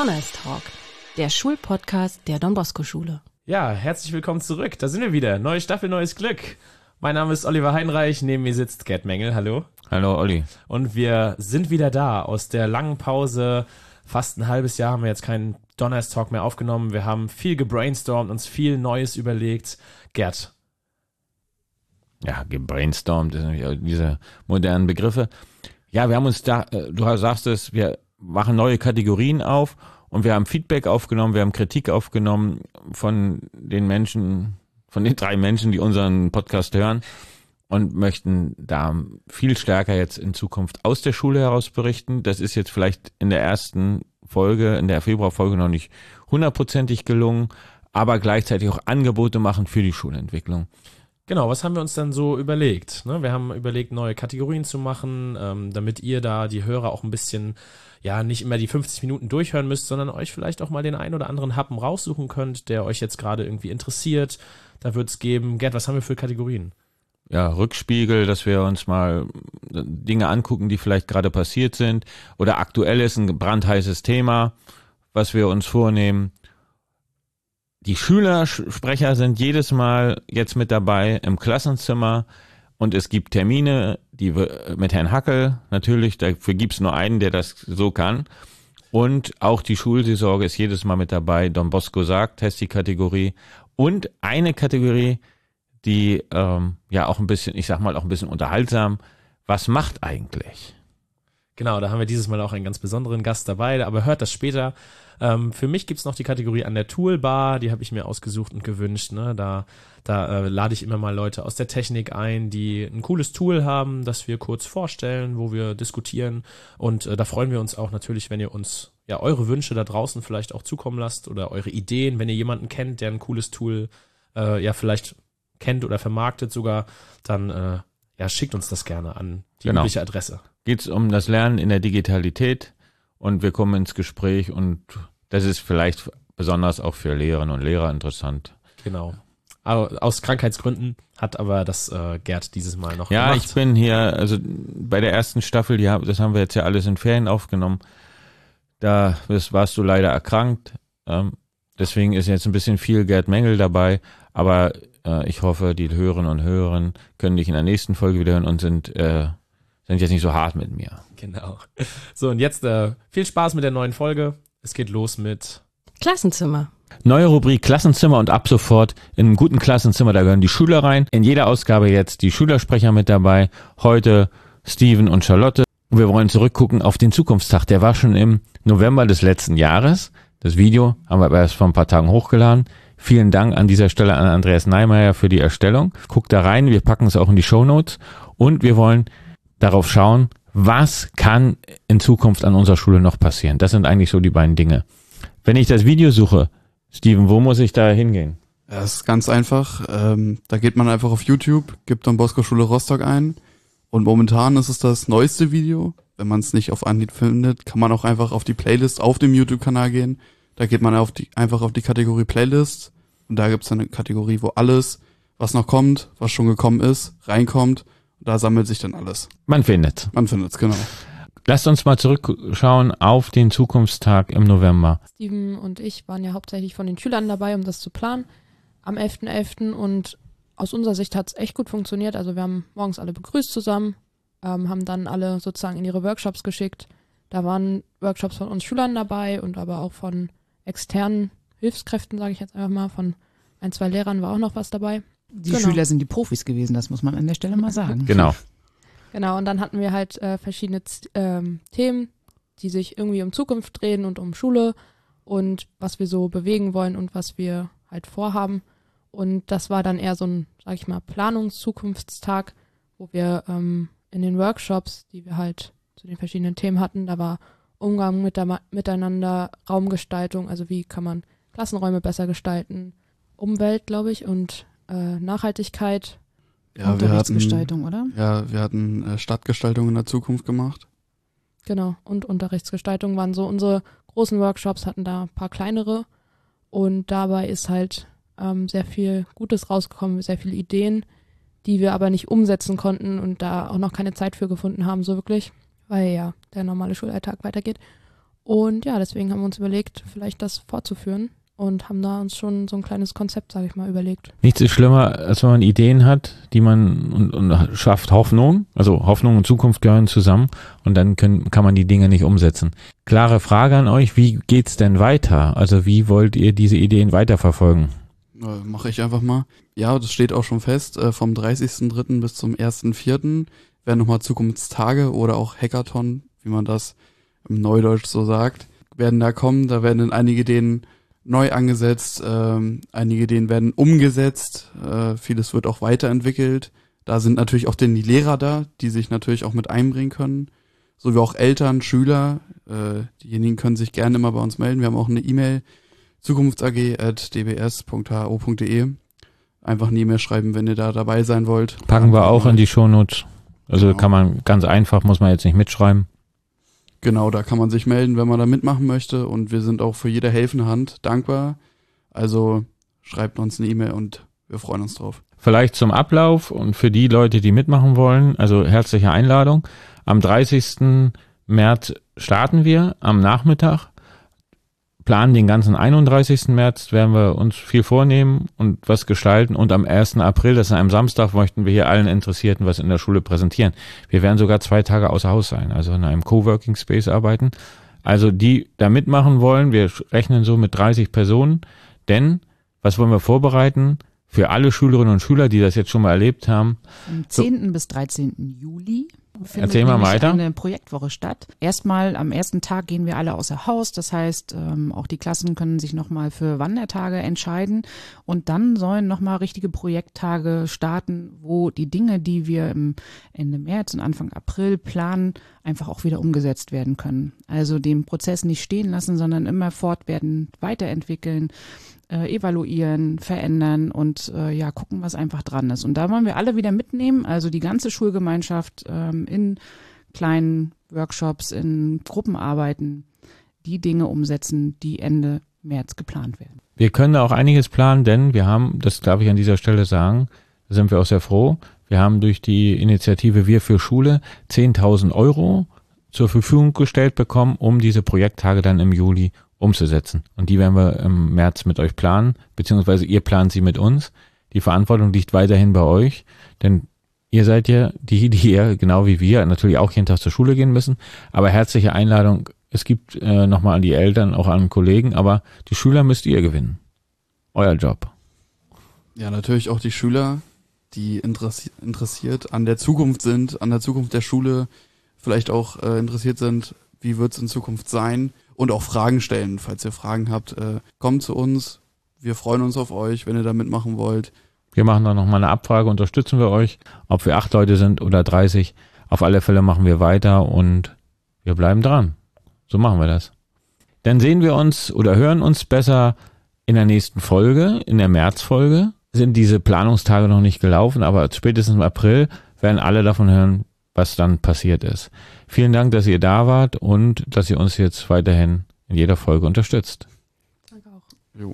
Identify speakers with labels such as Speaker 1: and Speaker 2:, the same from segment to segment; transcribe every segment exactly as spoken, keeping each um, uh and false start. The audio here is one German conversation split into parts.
Speaker 1: Donner's Talk, der Schulpodcast der Don Bosco Schule.
Speaker 2: Ja, herzlich willkommen zurück. Da sind wir wieder. Neue Staffel, neues Glück. Mein Name ist Oliver Heinreich. Neben mir sitzt Gerd Mengel. Hallo.
Speaker 3: Hallo, Olli.
Speaker 2: Und wir sind wieder da aus der langen Pause. Fast ein halbes Jahr haben wir jetzt keinen Donner's Talk mehr aufgenommen. Wir haben viel gebrainstormt, uns viel Neues überlegt. Gerd.
Speaker 3: Ja, gebrainstormt, das sind nämlich diese modernen Begriffe. Ja, wir haben uns da, du sagst es, wir machen neue Kategorien auf und wir haben Feedback aufgenommen, wir haben Kritik aufgenommen von den Menschen, von den drei Menschen, die unseren Podcast hören und möchten da viel stärker jetzt in Zukunft aus der Schule heraus berichten. Das ist jetzt vielleicht in der ersten Folge, in der Februarfolge noch nicht hundertprozentig gelungen, aber gleichzeitig auch Angebote machen für die Schulentwicklung.
Speaker 2: Genau, was haben wir uns dann so überlegt? Ne? Wir haben überlegt, neue Kategorien zu machen, ähm, damit ihr da, die Hörer, auch ein bisschen, ja, nicht immer die fünfzig Minuten durchhören müsst, sondern euch vielleicht auch mal den ein oder anderen Happen raussuchen könnt, der euch jetzt gerade irgendwie interessiert. Da wird es geben. Gerd, was haben wir für Kategorien?
Speaker 3: Ja, Rückspiegel, dass wir uns mal Dinge angucken, die vielleicht gerade passiert sind oder aktuell ist ein brandheißes Thema, was wir uns vornehmen. Die Schülersprecher sind jedes Mal jetzt mit dabei im Klassenzimmer und es gibt Termine, die mit Herrn Hackel natürlich, dafür gibt es nur einen, der das so kann. Und auch die Schulseelsorge ist jedes Mal mit dabei. Don Bosco sagt, heißt die Kategorie. Und eine Kategorie, die ähm, ja auch ein bisschen, ich sag mal auch ein bisschen unterhaltsam, was macht eigentlich?
Speaker 2: Genau, da haben wir dieses Mal auch einen ganz besonderen Gast dabei, aber hört das später. Ähm, für mich gibt's noch die Kategorie an der Toolbar, die habe ich mir ausgesucht und gewünscht. Ne? Da, da äh, lade ich immer mal Leute aus der Technik ein, die ein cooles Tool haben, das wir kurz vorstellen, wo wir diskutieren. Und äh, da freuen wir uns auch natürlich, wenn ihr uns ja eure Wünsche da draußen vielleicht auch zukommen lasst oder eure Ideen, wenn ihr jemanden kennt, der ein cooles Tool äh, ja vielleicht kennt oder vermarktet sogar, dann äh, ja schickt uns das gerne an die
Speaker 3: Genau.
Speaker 2: übliche Adresse.
Speaker 3: Geht es um das Lernen in der Digitalität und wir kommen ins Gespräch und das ist vielleicht besonders auch für Lehrerinnen und Lehrer interessant.
Speaker 2: Genau. Aus Krankheitsgründen hat aber das äh, Gerd dieses Mal noch
Speaker 3: ja,
Speaker 2: gemacht.
Speaker 3: Ich bin hier, also bei der ersten Staffel, die, das haben wir jetzt ja alles in Ferien aufgenommen, da warst du leider erkrankt, ähm, deswegen ist jetzt ein bisschen viel Gerd Mengel dabei, aber äh, ich hoffe, die Hörerinnen und Hörer können dich in der nächsten Folge wieder hören und sind äh, sind jetzt nicht so hart mit mir.
Speaker 2: Genau. So, und jetzt äh, viel Spaß mit der neuen Folge. Es geht los mit
Speaker 1: Klassenzimmer.
Speaker 3: Neue Rubrik Klassenzimmer und ab sofort in einem guten Klassenzimmer, da gehören die Schüler rein. In jeder Ausgabe jetzt die Schülersprecher mit dabei. Heute Steven und Charlotte. Und wir wollen zurückgucken auf den Zukunftstag. Der war schon im November des letzten Jahres. Das Video haben wir aber erst vor ein paar Tagen hochgeladen. Vielen Dank an dieser Stelle an Andreas Neimeyer für die Erstellung. Guckt da rein, wir packen es auch in die Shownotes. Und wir wollen darauf schauen, was kann in Zukunft an unserer Schule noch passieren. Das sind eigentlich so die beiden Dinge. Wenn ich das Video suche, Steven, wo muss ich da hingehen?
Speaker 4: Ja, das ist ganz einfach. Ähm, da geht man einfach auf YouTube, gibt Don Bosco Schule Rostock ein und momentan ist es das neueste Video. Wenn man es nicht auf Anhieb findet, kann man auch einfach auf die Playlist auf dem YouTube-Kanal gehen. Da geht man auf die, einfach auf die Kategorie Playlist und da gibt es eine Kategorie, wo alles, was noch kommt, was schon gekommen ist, reinkommt. Da sammelt sich dann alles.
Speaker 3: Man findet.
Speaker 4: Man findet es, genau.
Speaker 3: Lasst uns mal zurückschauen auf den Zukunftstag im November.
Speaker 5: Steven und ich waren ja hauptsächlich von den Schülern dabei, um das zu planen, am elften elften und aus unserer Sicht hat es echt gut funktioniert. Also wir haben morgens alle begrüßt zusammen, ähm, haben dann alle sozusagen in ihre Workshops geschickt. Da waren Workshops von uns Schülern dabei und aber auch von externen Hilfskräften, sage ich jetzt einfach mal, von ein, zwei Lehrern war auch noch was dabei.
Speaker 6: Die
Speaker 5: Genau.
Speaker 6: Schüler sind die Profis gewesen, das muss man an der Stelle mal sagen.
Speaker 3: Genau.
Speaker 5: Genau, und dann hatten wir halt äh, verschiedene ähm, Themen, die sich irgendwie um Zukunft drehen und um Schule und was wir so bewegen wollen und was wir halt vorhaben. Und das war dann eher so ein, sag ich mal, Planungszukunftstag, wo wir ähm, in den Workshops, die wir halt zu den verschiedenen Themen hatten, da war Umgang mit der, miteinander, Raumgestaltung, also wie kann man Klassenräume besser gestalten, Umwelt, glaube ich, und äh, Nachhaltigkeit.
Speaker 4: Ja, wir hatten,
Speaker 6: Unterrichtsgestaltung, oder?
Speaker 4: ja, wir hatten äh, Stadtgestaltung in der Zukunft gemacht.
Speaker 5: Genau, und Unterrichtsgestaltung waren so unsere großen Workshops, hatten da ein paar kleinere und dabei ist halt ähm, sehr viel Gutes rausgekommen, sehr viele Ideen, die wir aber nicht umsetzen konnten und da auch noch keine Zeit für gefunden haben, so wirklich, weil ja der normale Schulalltag weitergeht. Und ja, deswegen haben wir uns überlegt, vielleicht das fortzuführen und haben da uns schon so ein kleines Konzept, sage ich mal, überlegt.
Speaker 3: Nichts ist schlimmer, als wenn man Ideen hat, die man und, und schafft Hoffnung. Also Hoffnung und Zukunft gehören zusammen und dann können, kann man die Dinge nicht umsetzen. Klare Frage an euch, wie geht's denn weiter? Also wie wollt ihr diese Ideen weiterverfolgen?
Speaker 4: Äh, Mache ich einfach mal. Ja, das steht auch schon fest. Äh, vom dreißigsten dritten bis zum ersten vierten werden nochmal Zukunftstage oder auch Hackathon, wie man das im Neudeutsch so sagt, werden da kommen. Da werden dann einige Ideen neu angesetzt, ähm, einige Ideen werden umgesetzt, äh, vieles wird auch weiterentwickelt. Da sind natürlich auch denn die Lehrer da, die sich natürlich auch mit einbringen können, sowie auch Eltern, Schüler. Äh, diejenigen können sich gerne immer bei uns melden. Wir haben auch eine E-Mail, zukunftsag at d b s punkt h o punkt d e. Einfach eine E-Mail schreiben, wenn ihr da dabei sein wollt.
Speaker 3: Packen wir auch in die Shownotes. Also
Speaker 4: Genau.
Speaker 3: kann man ganz einfach, muss man jetzt nicht mitschreiben.
Speaker 4: Genau, da kann man sich melden, wenn man da mitmachen möchte, und wir sind auch für jede helfende Hand dankbar. Also schreibt uns eine E-Mail und wir freuen uns drauf.
Speaker 3: Vielleicht zum Ablauf und für die Leute, die mitmachen wollen, also herzliche Einladung. Am dreißigsten März starten wir am Nachmittag, planen den ganzen einunddreißigsten März, werden wir uns viel vornehmen und was gestalten, und am ersten April, das ist an einem Samstag, möchten wir hier allen Interessierten was in der Schule präsentieren. Wir werden sogar zwei Tage außer Haus sein, also in einem Coworking Space arbeiten. Also die da mitmachen wollen, wir rechnen so mit dreißig Personen, denn was wollen wir vorbereiten? Für alle Schülerinnen und Schüler, die das jetzt schon mal erlebt haben.
Speaker 6: Am zehnten bis dreizehnten Juli findet
Speaker 3: Erzähl mal
Speaker 6: nämlich
Speaker 3: weiter.
Speaker 6: eine Projektwoche statt. Erstmal am ersten Tag gehen wir alle außer Haus. Das heißt, ähm, auch die Klassen können sich nochmal für Wandertage entscheiden. Und dann sollen nochmal richtige Projekttage starten, wo die Dinge, die wir im Ende März und Anfang April planen, einfach auch wieder umgesetzt werden können. Also den Prozess nicht stehen lassen, sondern immer fortwerden, weiterentwickeln, äh, evaluieren, verändern und äh, ja gucken, was einfach dran ist. Und da wollen wir alle wieder mitnehmen, also die ganze Schulgemeinschaft ähm, in kleinen Workshops, in Gruppenarbeiten, die Dinge umsetzen, die Ende März geplant werden.
Speaker 3: Wir können da auch einiges planen, denn wir haben, das darf ich an dieser Stelle sagen, da sind wir auch sehr froh, wir haben durch die Initiative Wir für Schule zehntausend Euro zur Verfügung gestellt bekommen, um diese Projekttage dann im Juli umzusetzen. Und die werden wir im März mit euch planen, beziehungsweise ihr plant sie mit uns. Die Verantwortung liegt weiterhin bei euch, denn ihr seid ja die, die ja genau wie wir natürlich auch jeden Tag zur Schule gehen müssen. Aber herzliche Einladung, es gibt äh, nochmal an die Eltern, auch an Kollegen, aber die Schüler müsst ihr gewinnen. Euer Job.
Speaker 4: Ja, natürlich auch die Schüler, die interessi- interessiert an der Zukunft sind, an der Zukunft der Schule, vielleicht auch äh, interessiert sind, wie wird es in Zukunft sein, und auch Fragen stellen. Falls ihr Fragen habt, äh, kommt zu uns. Wir freuen uns auf euch, wenn ihr da mitmachen wollt.
Speaker 3: Wir machen dann nochmal eine Abfrage, unterstützen wir euch, ob wir acht Leute sind oder dreißig. Auf alle Fälle machen wir weiter und wir bleiben dran. So machen wir das. Dann sehen wir uns oder hören uns besser in der nächsten Folge, in der Märzfolge. Sind diese Planungstage noch nicht gelaufen, aber spätestens im April werden alle davon hören, was dann passiert ist. Vielen Dank, dass ihr da wart und dass ihr uns jetzt weiterhin in jeder Folge unterstützt.
Speaker 5: Danke auch.
Speaker 4: Jo.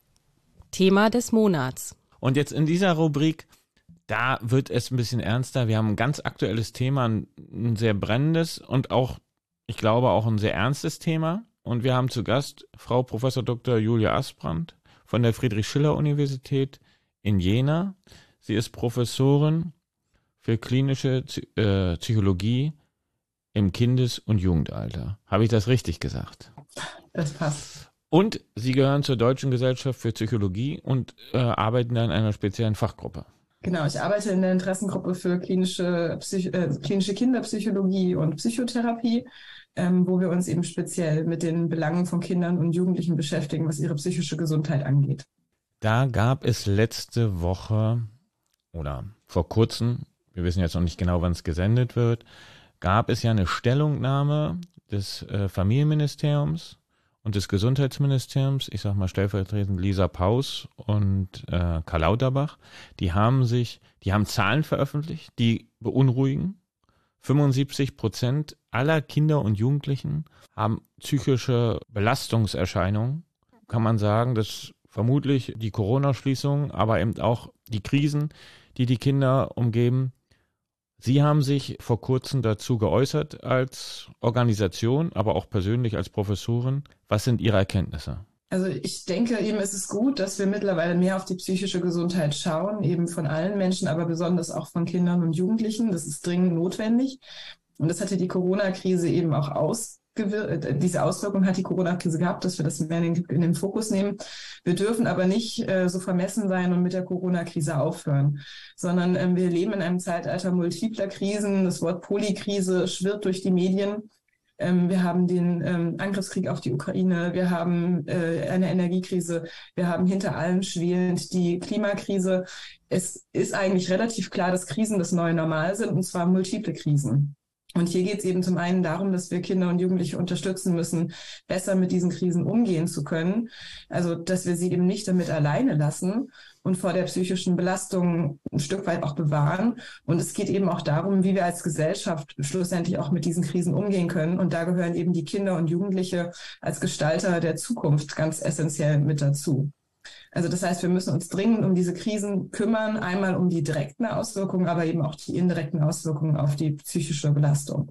Speaker 1: Thema des Monats.
Speaker 3: Und jetzt in dieser Rubrik, da wird es ein bisschen ernster. Wir haben ein ganz aktuelles Thema, ein, ein sehr brennendes und auch, ich glaube, auch ein sehr ernstes Thema. Und wir haben zu Gast Frau Professor Doktor Julia Asbrandt von der Friedrich-Schiller-Universität in Jena. Sie ist Professorin für klinische äh, Psychologie im Kindes- und Jugendalter. Habe ich das richtig gesagt?
Speaker 7: Das passt.
Speaker 3: Und Sie gehören zur Deutschen Gesellschaft für Psychologie und äh, arbeiten da in einer speziellen Fachgruppe.
Speaker 7: Genau, ich arbeite in der Interessengruppe für klinische, Psych äh, klinische Kinderpsychologie und Psychotherapie, ähm, wo wir uns eben speziell mit den Belangen von Kindern und Jugendlichen beschäftigen, was ihre psychische Gesundheit angeht.
Speaker 3: Da gab es letzte Woche oder vor kurzem, wir wissen jetzt noch nicht genau, wann es gesendet wird, gab es ja eine Stellungnahme des äh, Familienministeriums und des Gesundheitsministeriums, ich sag mal stellvertretend Lisa Paus und äh, Karl Lauterbach, die haben sich, die haben Zahlen veröffentlicht, die beunruhigen. fünfundsiebzig Prozent aller Kinder und Jugendlichen haben psychische Belastungserscheinungen. Kann man sagen, dass vermutlich die Corona-Schließung, aber eben auch die Krisen, die die Kinder umgeben, Sie haben sich vor kurzem dazu geäußert als Organisation, aber auch persönlich als Professorin. Was sind Ihre Erkenntnisse?
Speaker 7: Also ich denke eben, es ist gut, dass wir mittlerweile mehr auf die psychische Gesundheit schauen, eben von allen Menschen, aber besonders auch von Kindern und Jugendlichen. Das ist dringend notwendig. Und das hatte die Corona-Krise eben auch ausgewirkt. Diese Auswirkung hat die Corona-Krise gehabt, dass wir das mehr in den, in den Fokus nehmen. Wir dürfen aber nicht äh, so vermessen sein und mit der Corona-Krise aufhören, sondern ähm, wir leben in einem Zeitalter multipler Krisen. Das Wort Polykrise schwirrt durch die Medien. Wir haben den ähm, Angriffskrieg auf die Ukraine, wir haben äh, eine Energiekrise, wir haben hinter allem schwelend die Klimakrise. Es ist eigentlich relativ klar, dass Krisen das neue Normal sind, und zwar multiple Krisen. Und hier geht es eben zum einen darum, dass wir Kinder und Jugendliche unterstützen müssen, besser mit diesen Krisen umgehen zu können. Also, dass wir sie eben nicht damit alleine lassen und vor der psychischen Belastung ein Stück weit auch bewahren. Und es geht eben auch darum, wie wir als Gesellschaft schlussendlich auch mit diesen Krisen umgehen können. Und da gehören eben die Kinder und Jugendliche als Gestalter der Zukunft ganz essentiell mit dazu. Also das heißt, wir müssen uns dringend um diese Krisen kümmern, einmal um die direkten Auswirkungen, aber eben auch die indirekten Auswirkungen auf die psychische Belastung.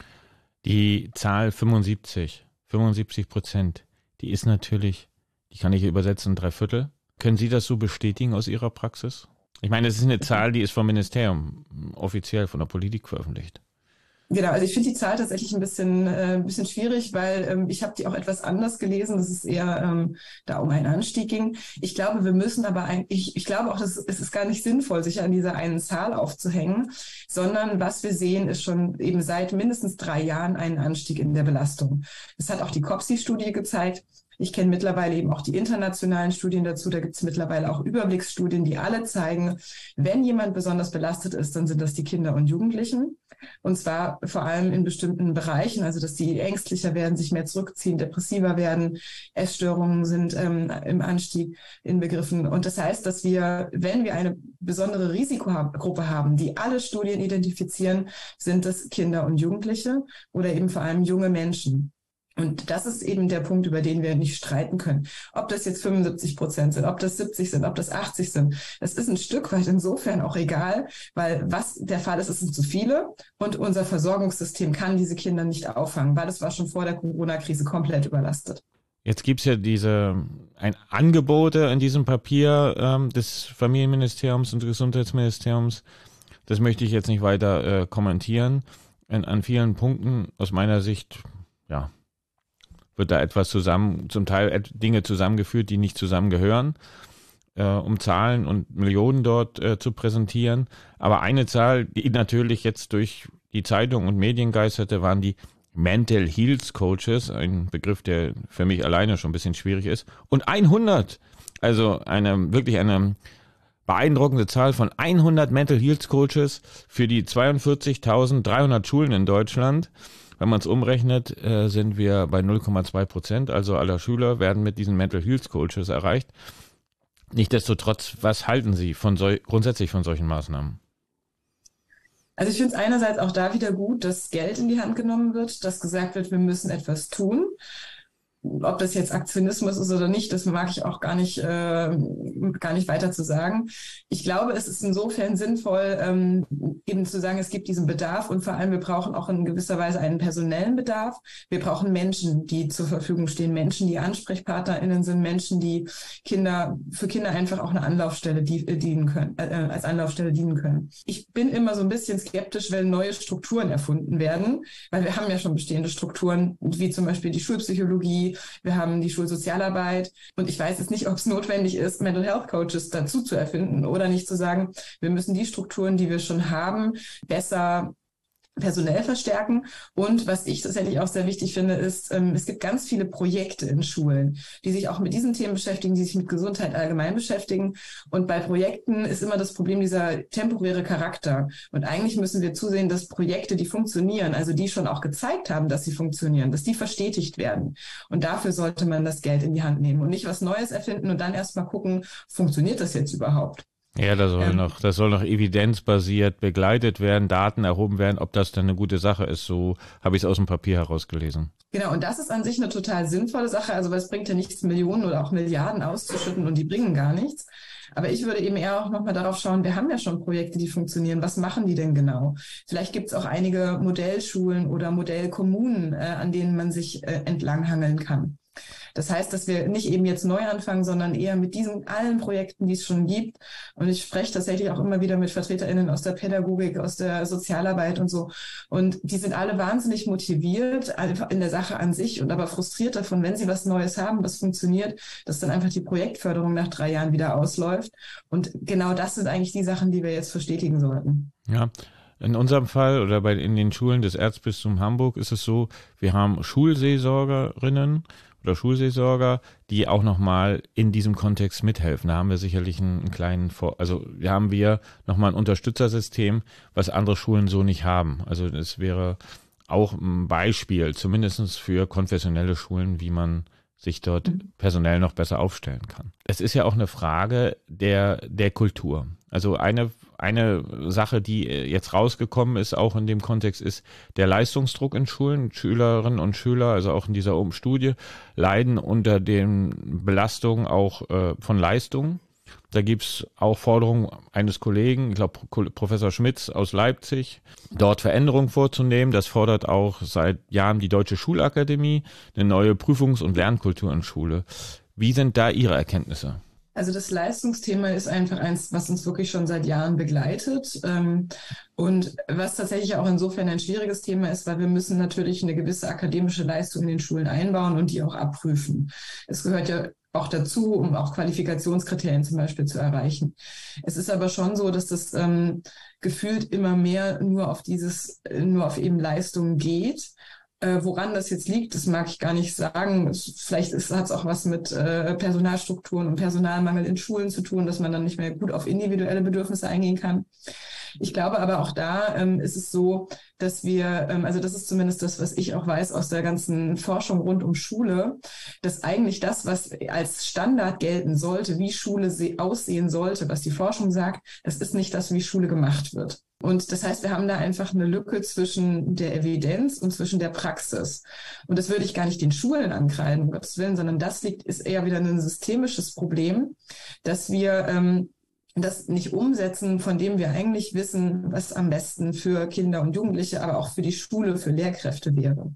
Speaker 3: Die Zahl fünfundsiebzig, fünfundsiebzig Prozent, die ist natürlich, die kann ich übersetzen, drei Viertel. Können Sie das so bestätigen aus Ihrer Praxis? Ich meine, das ist eine Zahl, die ist vom Ministerium offiziell von der Politik veröffentlicht.
Speaker 7: Genau, also ich finde die Zahl tatsächlich ein bisschen, äh, ein bisschen schwierig, weil ähm, ich habe die auch etwas anders gelesen, dass es eher ähm, da um einen Anstieg ging. Ich glaube, wir müssen aber eigentlich, ich glaube auch, dass es ist gar nicht sinnvoll, sich an dieser einen Zahl aufzuhängen, sondern was wir sehen, ist schon eben seit mindestens drei Jahren einen Anstieg in der Belastung. Das hat auch die COPSI-Studie gezeigt. Ich kenne mittlerweile eben auch die internationalen Studien dazu. Da gibt es mittlerweile auch Überblicksstudien, die alle zeigen, wenn jemand besonders belastet ist, dann sind das die Kinder und Jugendlichen. Und zwar vor allem in bestimmten Bereichen, also dass die ängstlicher werden, sich mehr zurückziehen, depressiver werden. Essstörungen sind ähm, im Anstieg inbegriffen. Und das heißt, dass wir, wenn wir eine besondere Risikogruppe haben, die alle Studien identifizieren, sind das Kinder und Jugendliche oder eben vor allem junge Menschen. Und das ist eben der Punkt, über den wir nicht streiten können. Ob das jetzt fünfundsiebzig Prozent sind, ob das siebzig sind, ob das achtzig sind, das ist ein Stück weit insofern auch egal, weil was der Fall ist, es sind zu viele und unser Versorgungssystem kann diese Kinder nicht auffangen, weil es war schon vor der Corona-Krise komplett überlastet.
Speaker 3: Jetzt gibt's ja diese ein Angebote in diesem Papier ähm, des Familienministeriums und Gesundheitsministeriums. Das möchte ich jetzt nicht weiter äh, kommentieren. In, an vielen Punkten aus meiner Sicht, ja, wird da etwas zusammen, zum Teil Dinge zusammengeführt, die nicht zusammengehören, äh, um Zahlen und Millionen dort äh, zu präsentieren. Aber eine Zahl, die natürlich jetzt durch die Zeitung und Medien geisterte, waren die Mental Health Coaches, ein Begriff, der für mich alleine schon ein bisschen schwierig ist. Und hundert, also eine wirklich eine beeindruckende Zahl von hundert Mental Health Coaches für die zweiundvierzigtausenddreihundert Schulen in Deutschland. Wenn man es umrechnet, äh, sind wir bei null Komma zwei Prozent, also aller Schüler werden mit diesen Mental Health Coaches erreicht. Nichtsdestotrotz, was halten Sie von sol- grundsätzlich von solchen Maßnahmen?
Speaker 7: Also ich finde es einerseits auch da wieder gut, dass Geld in die Hand genommen wird, dass gesagt wird, wir müssen etwas tun. Ob das jetzt Aktionismus ist oder nicht, das mag ich auch gar nicht, äh, gar nicht weiter zu sagen. Ich glaube, es ist insofern sinnvoll, ähm, eben zu sagen, es gibt diesen Bedarf und vor allem, wir brauchen auch in gewisser Weise einen personellen Bedarf. Wir brauchen Menschen, die zur Verfügung stehen, Menschen, die AnsprechpartnerInnen sind, Menschen, die Kinder, für Kinder einfach auch eine Anlaufstelle die, äh, dienen können, äh, als Anlaufstelle dienen können. Ich bin immer so ein bisschen skeptisch, wenn neue Strukturen erfunden werden, weil wir haben ja schon bestehende Strukturen, wie zum Beispiel die Schulpsychologie. Wir haben die Schulsozialarbeit und ich weiß jetzt nicht, ob es notwendig ist, Mental Health Coaches dazu zu erfinden oder nicht zu sagen, wir müssen die Strukturen, die wir schon haben, besser personell verstärken. Und was ich tatsächlich auch sehr wichtig finde, ist, ähm, es gibt ganz viele Projekte in Schulen, die sich auch mit diesen Themen beschäftigen, die sich mit Gesundheit allgemein beschäftigen. Und bei Projekten ist immer das Problem dieser temporäre Charakter. Und eigentlich müssen wir zusehen, dass Projekte, die funktionieren, also die schon auch gezeigt haben, dass sie funktionieren, dass die verstetigt werden. Und dafür sollte man das Geld in die Hand nehmen und nicht was Neues erfinden und dann erst mal gucken, funktioniert das jetzt überhaupt?
Speaker 3: Ja, das soll
Speaker 7: Ähm,
Speaker 3: noch, das soll noch evidenzbasiert begleitet werden, Daten erhoben werden, ob das dann eine gute Sache ist. So habe ich es aus dem Papier herausgelesen.
Speaker 7: Genau, und das ist an sich eine total sinnvolle Sache. Also, weil es bringt ja nichts, Millionen oder auch Milliarden auszuschütten und die bringen gar nichts. Aber ich würde eben eher auch nochmal darauf schauen, wir haben ja schon Projekte, die funktionieren. Was machen die denn genau? Vielleicht gibt es auch einige Modellschulen oder Modellkommunen, äh, an denen man sich äh, entlanghangeln kann. Das heißt, dass wir nicht eben jetzt neu anfangen, sondern eher mit diesen allen Projekten, die es schon gibt. Und ich spreche tatsächlich auch immer wieder mit VertreterInnen aus der Pädagogik, aus der Sozialarbeit und so. Und die sind alle wahnsinnig motiviert einfach in der Sache an sich und aber frustriert davon, wenn sie was Neues haben, was funktioniert, dass dann einfach die Projektförderung nach drei Jahren wieder ausläuft. Und genau das sind eigentlich die Sachen, die wir jetzt verstetigen sollten.
Speaker 3: Ja. In unserem Fall oder bei in den Schulen des Erzbistums Hamburg ist es so, wir haben Schulseelsorgerinnen oder Schulseelsorger, die auch nochmal in diesem Kontext mithelfen. Da haben wir sicherlich einen, einen kleinen, Vor- also da haben wir nochmal ein Unterstützersystem, was andere Schulen so nicht haben. Also das wäre auch ein Beispiel, zumindest für konfessionelle Schulen, wie man sich dort personell noch besser aufstellen kann. Es ist ja auch eine Frage der, der Kultur. Also eine, eine Sache, die jetzt rausgekommen ist, auch in dem Kontext, ist der Leistungsdruck in Schulen. Schülerinnen und Schüler, also auch in dieser Studie, leiden unter den Belastungen auch äh, von Leistungen. Da gibt's auch Forderungen eines Kollegen, ich glaube Professor Schmitz aus Leipzig, dort Veränderungen vorzunehmen. Das fordert auch seit Jahren die Deutsche Schulakademie, eine neue Prüfungs- und Lernkultur in Schule. Wie sind da Ihre Erkenntnisse?
Speaker 7: Also das Leistungsthema ist einfach eins, was uns wirklich schon seit Jahren begleitet und was tatsächlich auch insofern ein schwieriges Thema ist, weil wir müssen natürlich eine gewisse akademische Leistung in den Schulen einbauen und die auch abprüfen. Es gehört ja auch dazu, um auch Qualifikationskriterien zum Beispiel zu erreichen. Es ist aber schon so, dass das ähm, gefühlt immer mehr nur auf dieses, nur auf eben Leistung geht. Äh, woran das jetzt liegt, das mag ich gar nicht sagen. Es, vielleicht hat es auch was mit äh, Personalstrukturen und Personalmangel in Schulen zu tun, dass man dann nicht mehr gut auf individuelle Bedürfnisse eingehen kann. Ich glaube aber auch da ähm, ist es so, dass wir, ähm, also das ist zumindest das, was ich auch weiß aus der ganzen Forschung rund um Schule, dass eigentlich das, was als Standard gelten sollte, wie Schule se- aussehen sollte, was die Forschung sagt, das ist nicht das, wie Schule gemacht wird. Und das heißt, wir haben da einfach eine Lücke zwischen der Evidenz und zwischen der Praxis. Und das würde ich gar nicht den Schulen ankreiden, um Gottes Willen, sondern das liegt, ist eher wieder ein systemisches Problem, dass wir ähm, das nicht umsetzen, von dem wir eigentlich wissen, was am besten für Kinder und Jugendliche, aber auch für die Schule, für Lehrkräfte wäre.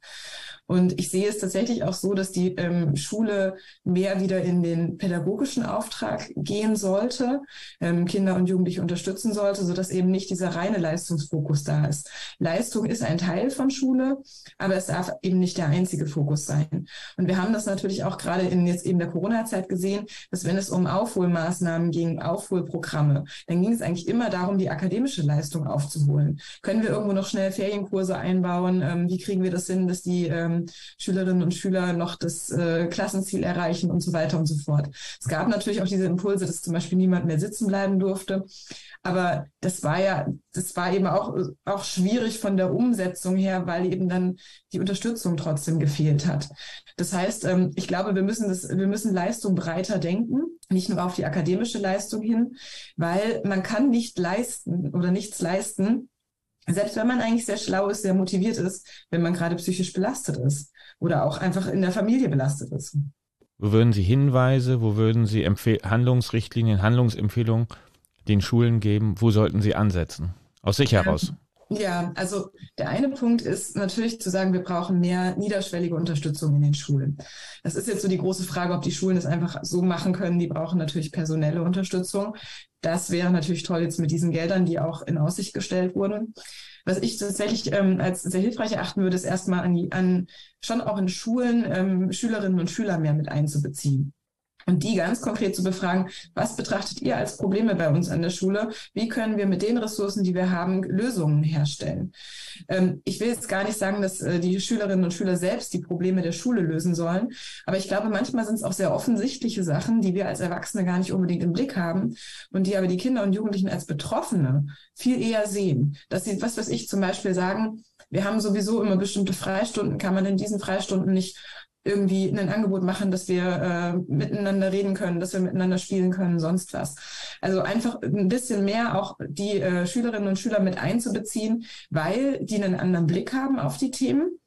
Speaker 7: Und ich sehe es tatsächlich auch so, dass die ähm, Schule mehr wieder in den pädagogischen Auftrag gehen sollte, ähm, Kinder und Jugendliche unterstützen sollte, sodass eben nicht dieser reine Leistungsfokus da ist. Leistung ist ein Teil von Schule, aber es darf eben nicht der einzige Fokus sein. Und wir haben das natürlich auch gerade in jetzt eben der Corona-Zeit gesehen, dass wenn es um Aufholmaßnahmen ging, Aufholprogramme, dann ging es eigentlich immer darum, die akademische Leistung aufzuholen. Können wir irgendwo noch schnell Ferienkurse einbauen? Ähm, wie kriegen wir das hin, dass die ähm, Schülerinnen und Schüler noch das äh, Klassenziel erreichen und so weiter und so fort. Es gab natürlich auch diese Impulse, dass zum Beispiel niemand mehr sitzen bleiben durfte. Aber das war ja, das war eben auch, auch schwierig von der Umsetzung her, weil eben dann die Unterstützung trotzdem gefehlt hat. Das heißt, ähm, ich glaube, wir müssen das, wir müssen Leistung breiter denken, nicht nur auf die akademische Leistung hin, weil man kann nicht leisten oder nichts leisten, selbst wenn man eigentlich sehr schlau ist, sehr motiviert ist, wenn man gerade psychisch belastet ist oder auch einfach in der Familie belastet ist.
Speaker 3: Wo würden Sie Hinweise, wo würden Sie Empfehl- Handlungsrichtlinien, Handlungsempfehlungen den Schulen geben? Wo sollten sie ansetzen? Aus sich heraus.
Speaker 7: Ja, also der eine Punkt ist natürlich zu sagen, wir brauchen mehr niederschwellige Unterstützung in den Schulen. Das ist jetzt so die große Frage, ob die Schulen das einfach so machen können. Die brauchen natürlich personelle Unterstützung. Das wäre natürlich toll jetzt mit diesen Geldern, die auch in Aussicht gestellt wurden. Was ich tatsächlich ähm, als sehr hilfreich erachten würde, ist erstmal an, die, an schon auch in Schulen ähm, Schülerinnen und Schüler mehr mit einzubeziehen. Und die ganz konkret zu befragen, was betrachtet ihr als Probleme bei uns an der Schule? Wie können wir mit den Ressourcen, die wir haben, Lösungen herstellen? Ähm, ich will jetzt gar nicht sagen, dass äh, die Schülerinnen und Schüler selbst die Probleme der Schule lösen sollen. Aber ich glaube, manchmal sind es auch sehr offensichtliche Sachen, die wir als Erwachsene gar nicht unbedingt im Blick haben und die aber die Kinder und Jugendlichen als Betroffene viel eher sehen. Dass sie, was weiß ich, zum Beispiel sagen, wir haben sowieso immer bestimmte Freistunden, kann man in diesen Freistunden nicht irgendwie ein Angebot machen, dass wir äh, miteinander reden können, dass wir miteinander spielen können, sonst was. Also einfach ein bisschen mehr auch die äh, Schülerinnen und Schüler mit einzubeziehen, weil die einen anderen Blick haben auf die Themen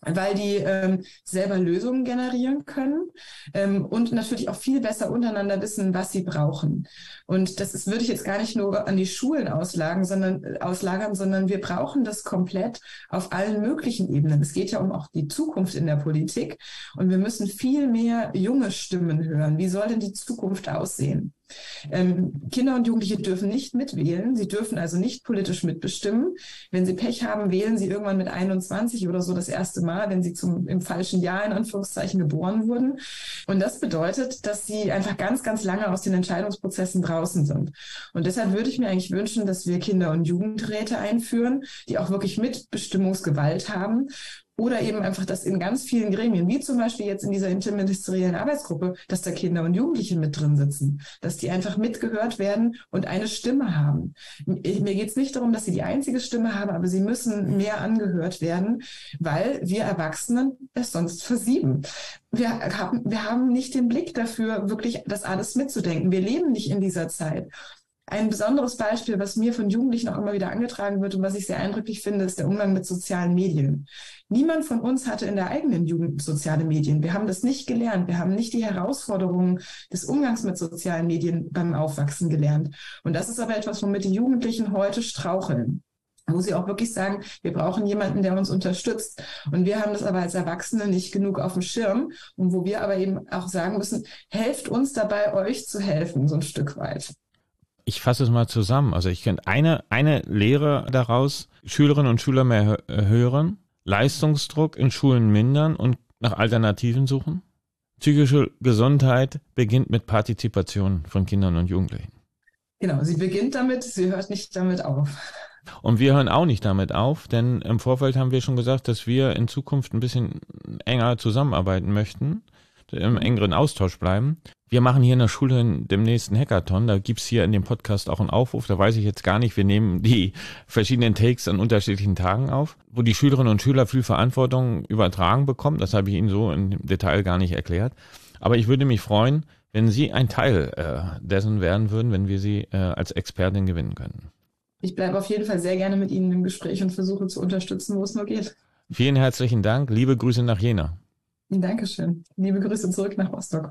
Speaker 7: weil die ähm, selber Lösungen generieren können ähm, und natürlich auch viel besser untereinander wissen, was sie brauchen. Und das ist, würde ich jetzt gar nicht nur an die Schulen auslagern, sondern, äh, auslagern, sondern wir brauchen das komplett auf allen möglichen Ebenen. Es geht ja um auch die Zukunft in der Politik und wir müssen viel mehr junge Stimmen hören. Wie soll denn die Zukunft aussehen? Ähm, Kinder und Jugendliche dürfen nicht mitwählen. Sie dürfen also nicht politisch mitbestimmen. Wenn sie Pech haben, wählen sie irgendwann mit einundzwanzig oder so das erste Mal, wenn sie zum, im falschen Jahr in Anführungszeichen geboren wurden. Und das bedeutet, dass sie einfach ganz, ganz lange aus den Entscheidungsprozessen draußen sind. Und deshalb würde ich mir eigentlich wünschen, dass wir Kinder- und Jugendräte einführen, die auch wirklich Mitbestimmungsgewalt haben. Oder eben einfach, dass in ganz vielen Gremien, wie zum Beispiel jetzt in dieser interministeriellen Arbeitsgruppe, dass da Kinder und Jugendliche mit drin sitzen, dass die einfach mitgehört werden und eine Stimme haben. Ich, mir geht es nicht darum, dass sie die einzige Stimme haben, aber sie müssen mehr angehört werden, weil wir Erwachsenen es sonst versieben. Wir haben, wir haben nicht den Blick dafür, wirklich das alles mitzudenken. Wir leben nicht in dieser Zeit. Ein besonderes Beispiel, was mir von Jugendlichen auch immer wieder angetragen wird und was ich sehr eindrücklich finde, ist der Umgang mit sozialen Medien. Niemand von uns hatte in der eigenen Jugend soziale Medien. Wir haben das nicht gelernt. Wir haben nicht die Herausforderungen des Umgangs mit sozialen Medien beim Aufwachsen gelernt. Und das ist aber etwas, womit die Jugendlichen heute straucheln. Wo sie auch wirklich sagen, wir brauchen jemanden, der uns unterstützt. Und wir haben das aber als Erwachsene nicht genug auf dem Schirm. Und wo wir aber eben auch sagen müssen, helft uns dabei, euch zu helfen, so ein Stück weit.
Speaker 3: Ich fasse es mal zusammen. Also ich könnte eine, eine Lehre daraus, Schülerinnen und Schüler mehr hören, Leistungsdruck in Schulen mindern und nach Alternativen suchen. Psychische Gesundheit beginnt mit Partizipation von Kindern und Jugendlichen.
Speaker 7: Genau, sie beginnt damit, sie hört nicht damit auf.
Speaker 3: Und wir hören auch nicht damit auf, denn im Vorfeld haben wir schon gesagt, dass wir in Zukunft ein bisschen enger zusammenarbeiten möchten, im engeren Austausch bleiben. Wir machen hier in der Schule demnächst einen Hackathon, da gibt's hier in dem Podcast auch einen Aufruf, da weiß ich jetzt gar nicht, wir nehmen die verschiedenen Takes an unterschiedlichen Tagen auf, wo die Schülerinnen und Schüler viel Verantwortung übertragen bekommen, das habe ich Ihnen so im Detail gar nicht erklärt. Aber ich würde mich freuen, wenn Sie ein Teil äh, dessen werden würden, wenn wir Sie äh, als Expertin gewinnen könnten.
Speaker 7: Ich bleibe auf jeden Fall sehr gerne mit Ihnen im Gespräch und versuche zu unterstützen, wo es nur geht.
Speaker 3: Vielen herzlichen Dank, liebe Grüße nach Jena.
Speaker 7: Dankeschön. Liebe Grüße zurück nach Rostock.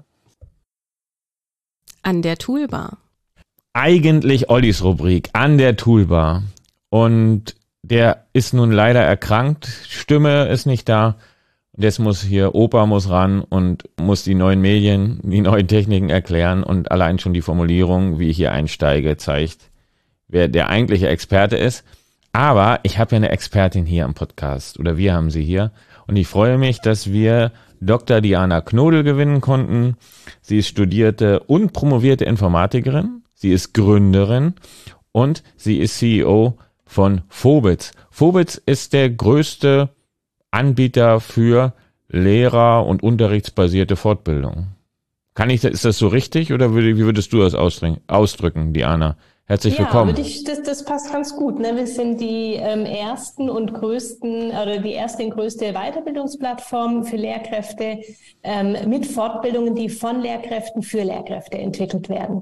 Speaker 1: An der Toolbar.
Speaker 3: Eigentlich Ollis Rubrik, an der Toolbar. Und der ist nun leider erkrankt, Stimme ist nicht da. Und jetzt muss hier, Opa muss ran und muss die neuen Medien, die neuen Techniken erklären. Und allein schon die Formulierung, wie ich hier einsteige, zeigt, wer der eigentliche Experte ist. Aber ich habe ja eine Expertin hier am Podcast, oder wir haben sie hier. Und ich freue mich, dass wir Doktor Diana Knodel gewinnen konnten. Sie ist studierte und promovierte Informatikerin. Sie ist Gründerin und sie ist C E O von Vobitz. Vobitz ist der größte Anbieter für Lehrer- und unterrichtsbasierte Fortbildung. Kann ich, ist das so richtig oder würde, wie würdest du das ausdrücken, Diana? Herzlich
Speaker 8: ja,
Speaker 3: willkommen.
Speaker 8: Würde ich, das, das passt ganz gut. Ne? Wir sind die ähm, ersten und größten oder die erste und größte Weiterbildungsplattform für Lehrkräfte ähm, mit Fortbildungen, die von Lehrkräften für Lehrkräfte entwickelt werden.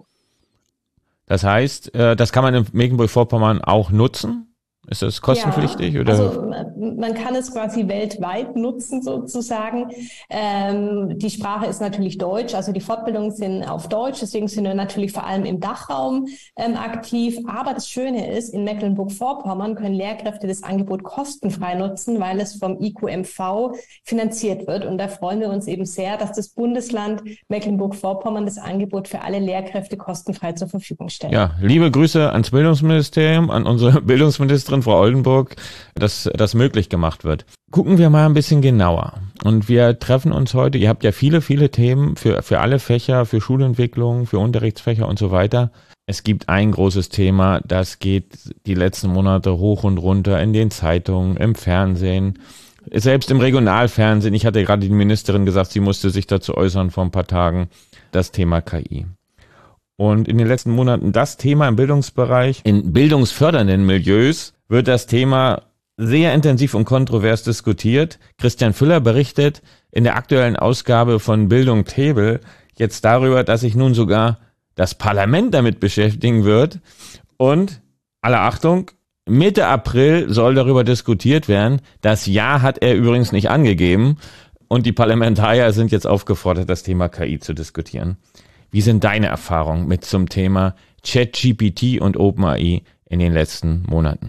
Speaker 3: Das heißt, äh, das kann man in Mecklenburg-Vorpommern auch nutzen? Ist das kostenpflichtig?
Speaker 8: Ja,
Speaker 3: oder?
Speaker 8: Also man kann es quasi weltweit nutzen sozusagen. Ähm, die Sprache ist natürlich Deutsch, also die Fortbildungen sind auf Deutsch, deswegen sind wir natürlich vor allem im Dachraum ähm, aktiv. Aber das Schöne ist, in Mecklenburg-Vorpommern können Lehrkräfte das Angebot kostenfrei nutzen, weil es vom I Q M V finanziert wird. Und da freuen wir uns eben sehr, dass das Bundesland Mecklenburg-Vorpommern das Angebot für alle Lehrkräfte kostenfrei zur Verfügung stellt.
Speaker 3: Ja, liebe Grüße ans Bildungsministerium, an unsere Bildungsministerin Frau Oldenburg, dass das möglich gemacht wird. Gucken wir mal ein bisschen genauer. Und wir treffen uns heute, ihr habt ja viele, viele Themen für, für alle Fächer, für Schulentwicklung, für Unterrichtsfächer und so weiter. Es gibt ein großes Thema, das geht die letzten Monate hoch und runter in den Zeitungen, im Fernsehen, selbst im Regionalfernsehen. Ich hatte gerade die Ministerin gesagt, sie musste sich dazu äußern vor ein paar Tagen, das Thema K I. Und in den letzten Monaten das Thema im Bildungsbereich, in bildungsfördernden Milieus, wird das Thema sehr intensiv und kontrovers diskutiert. Christian Füller berichtet in der aktuellen Ausgabe von Bildung Table jetzt darüber, dass sich nun sogar das Parlament damit beschäftigen wird. Und, alle Achtung, Mitte April soll darüber diskutiert werden. Das Jahr hat er übrigens nicht angegeben. Und die Parlamentarier sind jetzt aufgefordert, das Thema K I zu diskutieren. Wie sind deine Erfahrungen mit zum Thema ChatGPT und OpenAI in den letzten Monaten?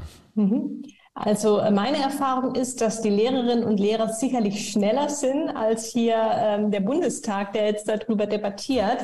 Speaker 8: Also meine Erfahrung ist, dass die Lehrerinnen und Lehrer sicherlich schneller sind als hier ähm, der Bundestag, der jetzt darüber debattiert.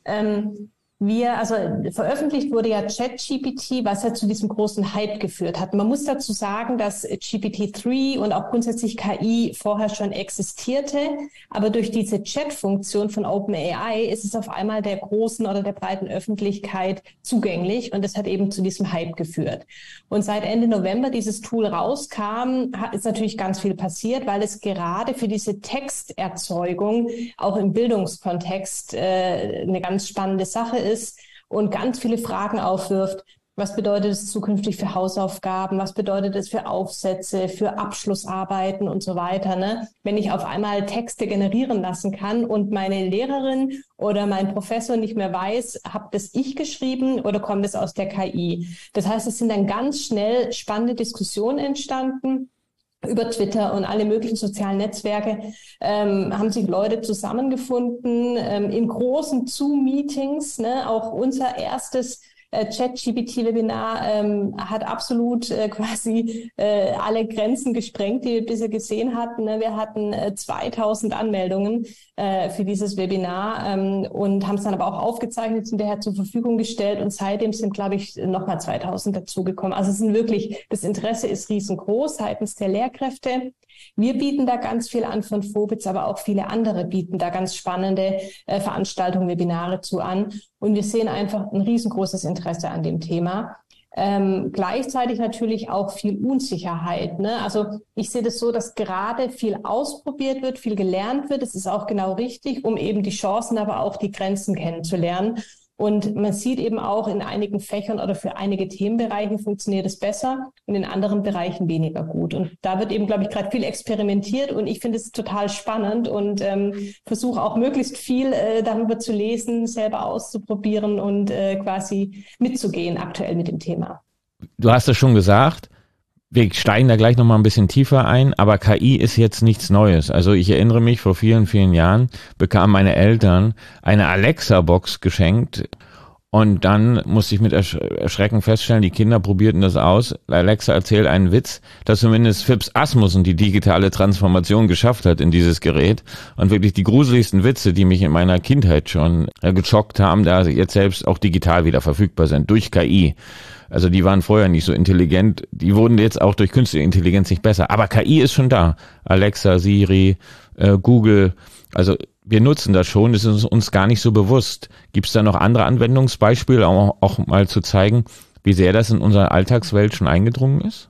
Speaker 8: Ähm, Wir, also veröffentlicht wurde ja ChatGPT, was ja zu diesem großen Hype geführt hat. Man muss dazu sagen, dass G P T drei und auch grundsätzlich K I vorher schon existierte, aber durch diese Chat-Funktion von OpenAI ist es auf einmal der großen oder der breiten Öffentlichkeit zugänglich und das hat eben zu diesem Hype geführt. Und seit Ende November dieses Tool rauskam, ist natürlich ganz viel passiert, weil es gerade für diese Texterzeugung auch im Bildungskontext äh, eine ganz spannende Sache ist. ist und ganz viele Fragen aufwirft. Was bedeutet es zukünftig für Hausaufgaben? Was bedeutet es für Aufsätze, für Abschlussarbeiten und so weiter? Ne? Wenn ich auf einmal Texte generieren lassen kann und meine Lehrerin oder mein Professor nicht mehr weiß, habe das ich geschrieben oder kommt es aus der K I? Das heißt, es sind dann ganz schnell spannende Diskussionen entstanden. Über Twitter und alle möglichen sozialen Netzwerke ähm, haben sich Leute zusammengefunden ähm, in großen Zoom-Meetings. Ne? Auch unser erstes äh, ChatGPT-Webinar ähm, hat absolut äh, quasi äh, alle Grenzen gesprengt, die wir bisher gesehen hatten. Ne? Wir hatten äh, zweitausend Anmeldungen äh, für dieses Webinar ähm, und haben es dann aber auch aufgezeichnet, hinterher zur Verfügung gestellt und seitdem sind, glaube ich, nochmal zweitausend dazugekommen. Also es sind wirklich, das Interesse ist riesengroß seitens der Lehrkräfte. Wir bieten da ganz viel an von Vobitz, aber auch viele andere bieten da ganz spannende äh, Veranstaltungen, Webinare zu an. Und wir sehen einfach ein riesengroßes Interesse an dem Thema. Ähm, gleichzeitig natürlich auch viel Unsicherheit. Ne? Also ich sehe das so, dass gerade viel ausprobiert wird, viel gelernt wird. Das ist auch genau richtig, um eben die Chancen, aber auch die Grenzen kennenzulernen. Und man sieht eben auch, in einigen Fächern oder für einige Themenbereiche funktioniert es besser und in anderen Bereichen weniger gut. Und da wird eben, glaube ich, gerade viel experimentiert und ich finde es total spannend und ähm, versuche auch möglichst viel äh, darüber zu lesen, selber auszuprobieren und äh, quasi mitzugehen aktuell mit dem Thema.
Speaker 3: Du hast es schon gesagt. Wir steigen da gleich nochmal ein bisschen tiefer ein, aber K I ist jetzt nichts Neues. Also ich erinnere mich, vor vielen, vielen Jahren bekamen meine Eltern eine Alexa-Box geschenkt und dann musste ich mit Ersch- Erschrecken feststellen, die Kinder probierten das aus. Alexa erzählt einen Witz, dass zumindest Phipps Asmussen die digitale Transformation geschafft hat in dieses Gerät und wirklich die gruseligsten Witze, die mich in meiner Kindheit schon äh, geschockt haben, da sie jetzt selbst auch digital wieder verfügbar sind durch K I. Also die waren vorher nicht so intelligent, die wurden jetzt auch durch künstliche Intelligenz nicht besser. Aber K I ist schon da. Alexa, Siri, äh, Google, also wir nutzen das schon, das ist uns gar nicht so bewusst. Gibt es da noch andere Anwendungsbeispiele, auch, auch mal zu zeigen, wie sehr das in unsere Alltagswelt schon eingedrungen ist?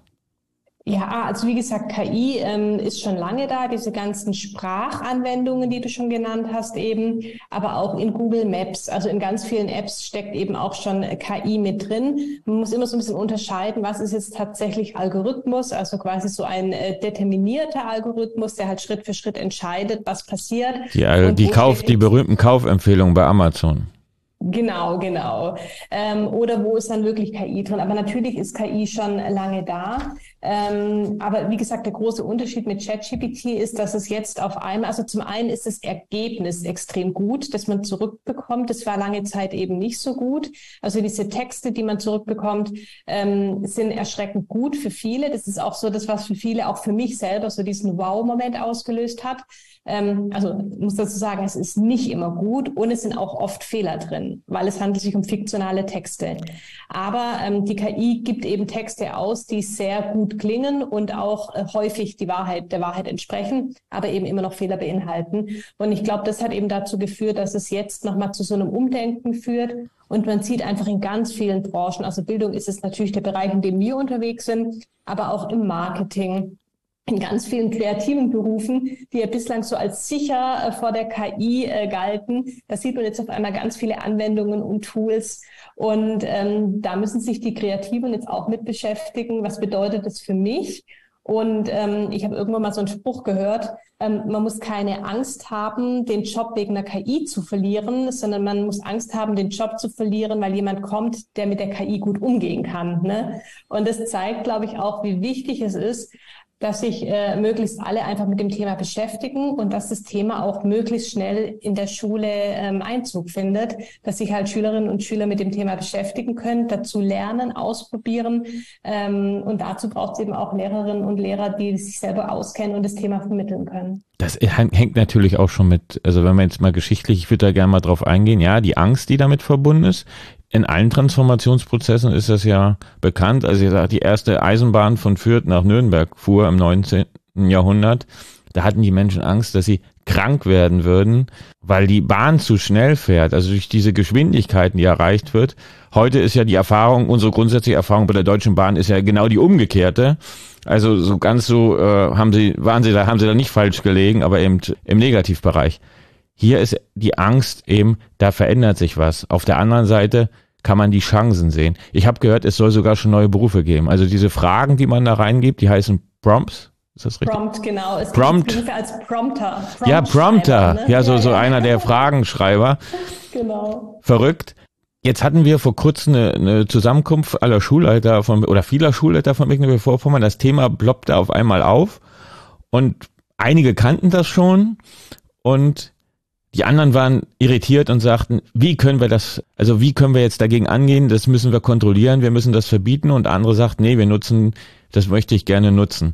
Speaker 8: Ja, also wie gesagt, K I ähm, ist schon lange da, diese ganzen Sprachanwendungen, die du schon genannt hast eben, aber auch in Google Maps, also in ganz vielen Apps steckt eben auch schon K I mit drin. Man muss immer so ein bisschen unterscheiden, was ist jetzt tatsächlich Algorithmus, also quasi so ein äh, determinierter Algorithmus, der halt Schritt für Schritt entscheidet, was passiert.
Speaker 3: Die, äh, die, Kauf, die berühmten Kaufempfehlungen bei Amazon.
Speaker 8: Genau, genau. Ähm, oder wo ist dann wirklich K I drin? Aber natürlich ist K I schon lange da. Ähm, aber wie gesagt, der große Unterschied mit ChatGPT ist, dass es jetzt auf einmal, also zum einen ist das Ergebnis extrem gut, das man zurückbekommt. Das war lange Zeit eben nicht so gut. Also diese Texte, die man zurückbekommt, ähm, sind erschreckend gut für viele. Das ist auch so das, was für viele, auch für mich selber, so diesen Wow-Moment ausgelöst hat. Ähm, also ich muss dazu sagen, es ist nicht immer gut und es sind auch oft Fehler drin, weil es handelt sich um fiktionale Texte. Aber ähm, die K I gibt eben Texte aus, die sehr gut klingen und auch äh, häufig die Wahrheit, der Wahrheit entsprechen, aber eben immer noch Fehler beinhalten. Und ich glaube, das hat eben dazu geführt, dass es jetzt nochmal zu so einem Umdenken führt. Und man sieht einfach in ganz vielen Branchen, also Bildung ist es natürlich der Bereich, in dem wir unterwegs sind, aber auch im Marketing, in ganz vielen kreativen Berufen, die ja bislang so als sicher äh, vor der K I äh, galten. Da sieht man jetzt auf einmal ganz viele Anwendungen und Tools. Und ähm, da müssen sich die Kreativen jetzt auch mit beschäftigen. Was bedeutet das für mich? Und ähm, ich habe irgendwann mal so einen Spruch gehört, ähm, man muss keine Angst haben, den Job wegen einer K I zu verlieren, sondern man muss Angst haben, den Job zu verlieren, weil jemand kommt, der mit der K I gut umgehen kann. Ne? Und das zeigt, glaube ich, auch, wie wichtig es ist, dass sich äh, möglichst alle einfach mit dem Thema beschäftigen und dass das Thema auch möglichst schnell in der Schule ähm, Einzug findet, dass sich halt Schülerinnen und Schüler mit dem Thema beschäftigen können, dazu lernen, ausprobieren ähm, und dazu braucht es eben auch Lehrerinnen und Lehrer, die sich selber auskennen und das Thema vermitteln können.
Speaker 3: Das hängt natürlich auch schon mit, also wenn man jetzt mal geschichtlich, ich würde da gerne mal drauf eingehen, ja, die Angst, die damit verbunden ist. In allen Transformationsprozessen ist das ja bekannt. Also ich sage, die erste Eisenbahn von Fürth nach Nürnberg fuhr im neunzehnten Jahrhundert. Da hatten die Menschen Angst, dass sie krank werden würden, weil die Bahn zu schnell fährt. Also durch diese Geschwindigkeiten, die erreicht wird. Heute ist ja die Erfahrung, unsere grundsätzliche Erfahrung bei der Deutschen Bahn ist ja genau die umgekehrte. Also so ganz so äh, haben sie, waren sie da, haben sie da nicht falsch gelegen, aber eben im Negativbereich. Hier ist die Angst eben, da verändert sich was. Auf der anderen Seite kann man die Chancen sehen. Ich habe gehört, es soll sogar schon neue Berufe geben. Also diese Fragen, die man da reingibt, die heißen Prompts. Ist das richtig?
Speaker 8: Prompt, genau. Es
Speaker 3: Prompt.
Speaker 8: gibt Berufe als Prompter.
Speaker 3: Ja, Prompter.
Speaker 8: Ne?
Speaker 3: Ja, so,
Speaker 8: ja,
Speaker 3: so
Speaker 8: ja.
Speaker 3: einer der Fragenschreiber.
Speaker 8: Genau.
Speaker 3: Verrückt. Jetzt hatten wir vor kurzem eine, eine Zusammenkunft aller Schulleiter von, oder vieler Schulleiter von Mecklenburg-Vorpommern. Das Thema ploppte auf einmal auf und einige kannten das schon und die anderen waren irritiert und sagten, wie können wir das, also wie können wir jetzt dagegen angehen? Das müssen wir kontrollieren, wir müssen das verbieten. Und andere sagten, nee, wir nutzen, das möchte ich gerne nutzen.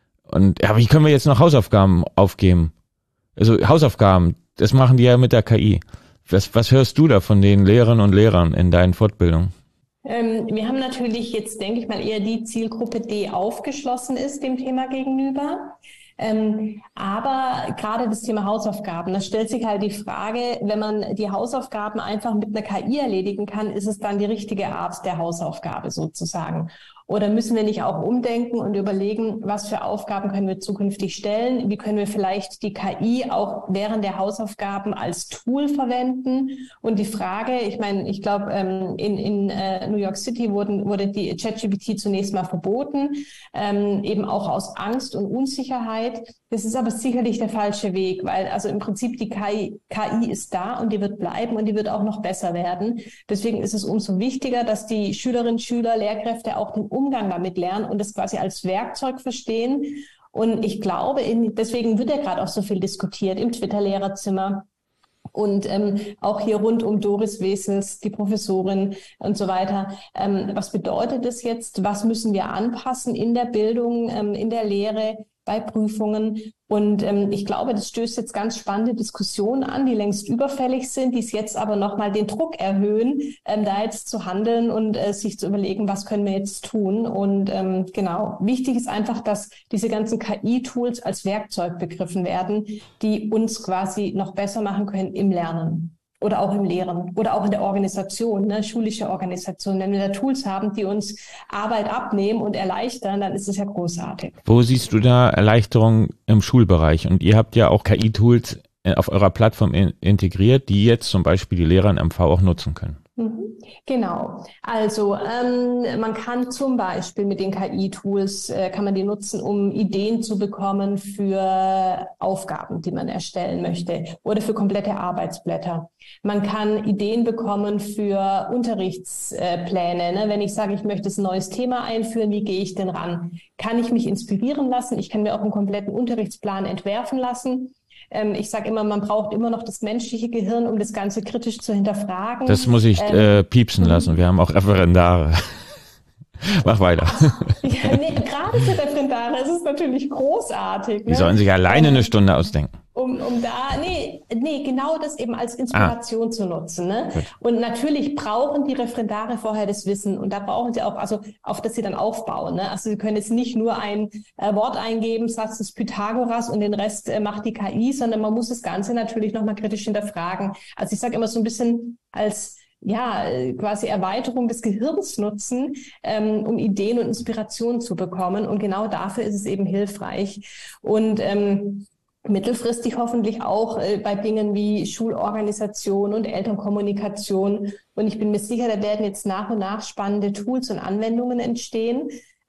Speaker 3: Und ja, wie können wir jetzt noch Hausaufgaben aufgeben? Also Hausaufgaben, das machen die ja mit der K I. Was, was hörst du da von den Lehrerinnen und Lehrern in deinen Fortbildungen?
Speaker 8: Ähm, wir haben natürlich jetzt, denke ich mal, eher die Zielgruppe, die aufgeschlossen ist dem Thema gegenüber. Ähm, aber gerade das Thema Hausaufgaben, da stellt sich halt die Frage, wenn man die Hausaufgaben einfach mit einer K I erledigen kann, ist es dann die richtige Art der Hausaufgabe sozusagen? Oder müssen wir nicht auch umdenken und überlegen, was für Aufgaben können wir zukünftig stellen? Wie können wir vielleicht die K I auch während der Hausaufgaben als Tool verwenden? Und die Frage, ich meine, ich glaube, ähm, in, in äh, New York City wurden, wurde die ChatGPT zunächst mal verboten, ähm, eben auch aus Angst und Unsicherheit. Das ist aber sicherlich der falsche Weg, weil also im Prinzip die K I, K I ist da und die wird bleiben und die wird auch noch besser werden. Deswegen ist es umso wichtiger, dass die Schülerinnen, Schüler, Lehrkräfte auch den Umgang damit lernen und das quasi als Werkzeug verstehen. Und ich glaube, in, deswegen wird ja gerade auch so viel diskutiert im Twitter-Lehrerzimmer. Und ähm, auch hier rund um Doris Wesels, die Professorin und so weiter. Ähm, was bedeutet das jetzt? Was müssen wir anpassen in der Bildung, ähm, in der Lehre, bei Prüfungen? Und ähm, ich glaube, das stößt jetzt ganz spannende Diskussionen an, die längst überfällig sind, die es jetzt aber nochmal den Druck erhöhen, ähm, da jetzt zu handeln und äh, sich zu überlegen, was können wir jetzt tun. Und ähm, genau, wichtig ist einfach, dass diese ganzen K I-Tools als Werkzeug begriffen werden, die uns quasi noch besser machen können im Lernen. Oder auch im Lehren oder auch in der Organisation, ne, schulische Organisation. Wenn wir da Tools haben, die uns Arbeit abnehmen und erleichtern, dann ist es ja großartig.
Speaker 3: Wo siehst du da Erleichterung im Schulbereich? Und ihr habt ja auch K I-Tools auf eurer Plattform in, integriert, die jetzt zum Beispiel die Lehrer in M V auch nutzen können.
Speaker 8: Genau. Also ähm, man kann zum Beispiel mit den K I-Tools, äh, kann man die nutzen, um Ideen zu bekommen für Aufgaben, die man erstellen möchte oder für komplette Arbeitsblätter. Man kann Ideen bekommen für Unterrichtspläne. Ne? Wenn ich sage, ich möchte ein neues Thema einführen, wie gehe ich denn ran? Kann ich mich inspirieren lassen? Ich kann mir auch einen kompletten Unterrichtsplan entwerfen lassen. Ich sage immer, man braucht immer noch das menschliche Gehirn, um das Ganze kritisch zu hinterfragen.
Speaker 3: Das muss ich ähm, äh, piepsen lassen. Wir haben auch Referendare. Mach weiter.
Speaker 8: Ja, nee, gerade für Referendare ist es natürlich großartig.
Speaker 3: Die
Speaker 8: ne?
Speaker 3: sollen sich alleine eine Stunde ausdenken.
Speaker 8: Um, um da, nee, nee, genau das eben als Inspiration ah. zu nutzen. Ne? Und natürlich brauchen die Referendare vorher das Wissen und da brauchen sie auch, also auf das sie dann aufbauen. Ne? Also sie können jetzt nicht nur ein äh, Wort eingeben, Satz des Pythagoras und den Rest äh, macht die K I, sondern man muss das Ganze natürlich nochmal kritisch hinterfragen. Also ich sage immer so ein bisschen als ja, quasi Erweiterung des Gehirns nutzen, ähm, um Ideen und Inspirationen zu bekommen. Und genau dafür ist es eben hilfreich. Und ähm, mittelfristig hoffentlich auch äh, bei Dingen wie Schulorganisation und Elternkommunikation. Und ich bin mir sicher, da werden jetzt nach und nach spannende Tools und Anwendungen entstehen,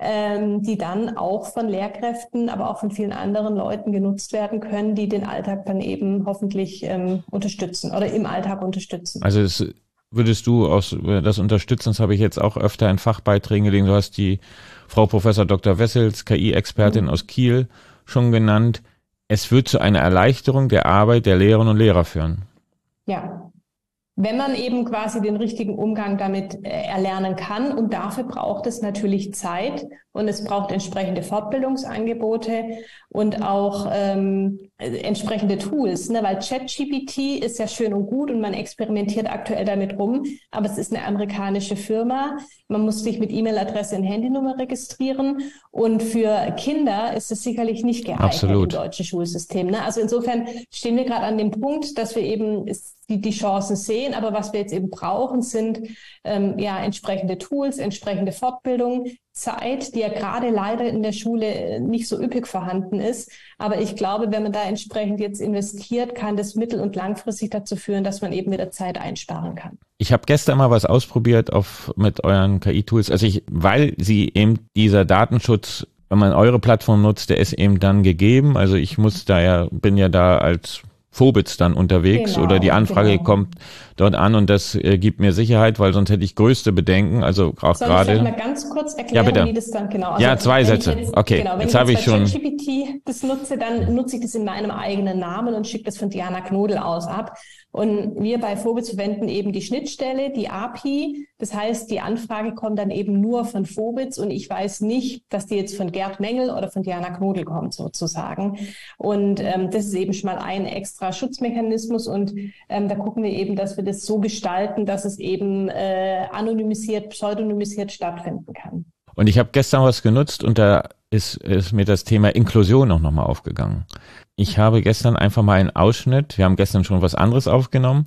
Speaker 8: ähm, die dann auch von Lehrkräften, aber auch von vielen anderen Leuten genutzt werden können, die den Alltag dann eben hoffentlich ähm, unterstützen oder im Alltag unterstützen.
Speaker 3: Also das würdest du aus das unterstützen, das habe ich jetzt auch öfter in Fachbeiträgen gelesen. Du hast die Frau Professor Doktor Wessels, K I-Expertin mhm. aus Kiel, schon genannt. Es wird zu einer Erleichterung der Arbeit der Lehrerinnen und Lehrer führen.
Speaker 8: Ja. Wenn man eben quasi den richtigen Umgang damit äh, erlernen kann. Und dafür braucht es natürlich Zeit und es braucht entsprechende Fortbildungsangebote und auch ähm, entsprechende Tools, ne? Weil ChatGPT ist ja schön und gut und man experimentiert aktuell damit rum, aber es ist eine amerikanische Firma. Man muss sich mit E-Mail-Adresse und Handynummer registrieren und für Kinder ist es sicherlich nicht geeignet
Speaker 3: Absolut.
Speaker 8: im deutschen Schulsystem. Ne? Also insofern stehen wir gerade an dem Punkt, dass wir eben die, die Chancen sehen, aber was wir jetzt eben brauchen, sind ähm, ja entsprechende Tools, entsprechende Fortbildung, Zeit, die ja gerade leider in der Schule nicht so üppig vorhanden ist. Aber ich glaube, wenn man da entsprechend jetzt investiert, kann das mittel- und langfristig dazu führen, dass man eben wieder Zeit einsparen kann.
Speaker 3: Ich habe gestern mal was ausprobiert auf mit euren K I-Tools. Also ich, weil sie eben dieser Datenschutz, wenn man eure Plattform nutzt, der ist eben dann gegeben. Also ich muss da ja, bin ja da als Phobitz dann unterwegs genau, oder die Anfrage genau. kommt dort an und das äh, gibt mir Sicherheit, weil sonst hätte ich größte Bedenken, also auch
Speaker 8: Soll
Speaker 3: gerade.
Speaker 8: Soll ich mal ganz kurz erklären,
Speaker 3: ja, bitte.
Speaker 8: wie das dann genau? Also
Speaker 3: ja, zwei Sätze.
Speaker 8: Jetzt,
Speaker 3: okay,
Speaker 8: genau, wenn
Speaker 3: jetzt
Speaker 8: ich
Speaker 3: habe ich
Speaker 8: jetzt
Speaker 3: schon.
Speaker 8: Wenn ich ChatGPT das nutze, dann nutze ich das in meinem eigenen Namen und schicke das von Diana Knodel aus ab. Und wir bei Phobitz verwenden eben die Schnittstelle, die A P I. Das heißt, die Anfrage kommt dann eben nur von Phobitz und ich weiß nicht, dass die jetzt von Gerd Mengel oder von Diana Knodel kommt sozusagen. Und ähm, das ist eben schon mal ein extra Schutzmechanismus und ähm, da gucken wir eben, dass wir das so gestalten, dass es eben äh, anonymisiert, pseudonymisiert stattfinden kann.
Speaker 3: Und ich habe gestern was genutzt und da ist, ist mir das Thema Inklusion auch nochmal aufgegangen. Ich habe gestern einfach mal einen Ausschnitt, wir haben gestern schon was anderes aufgenommen,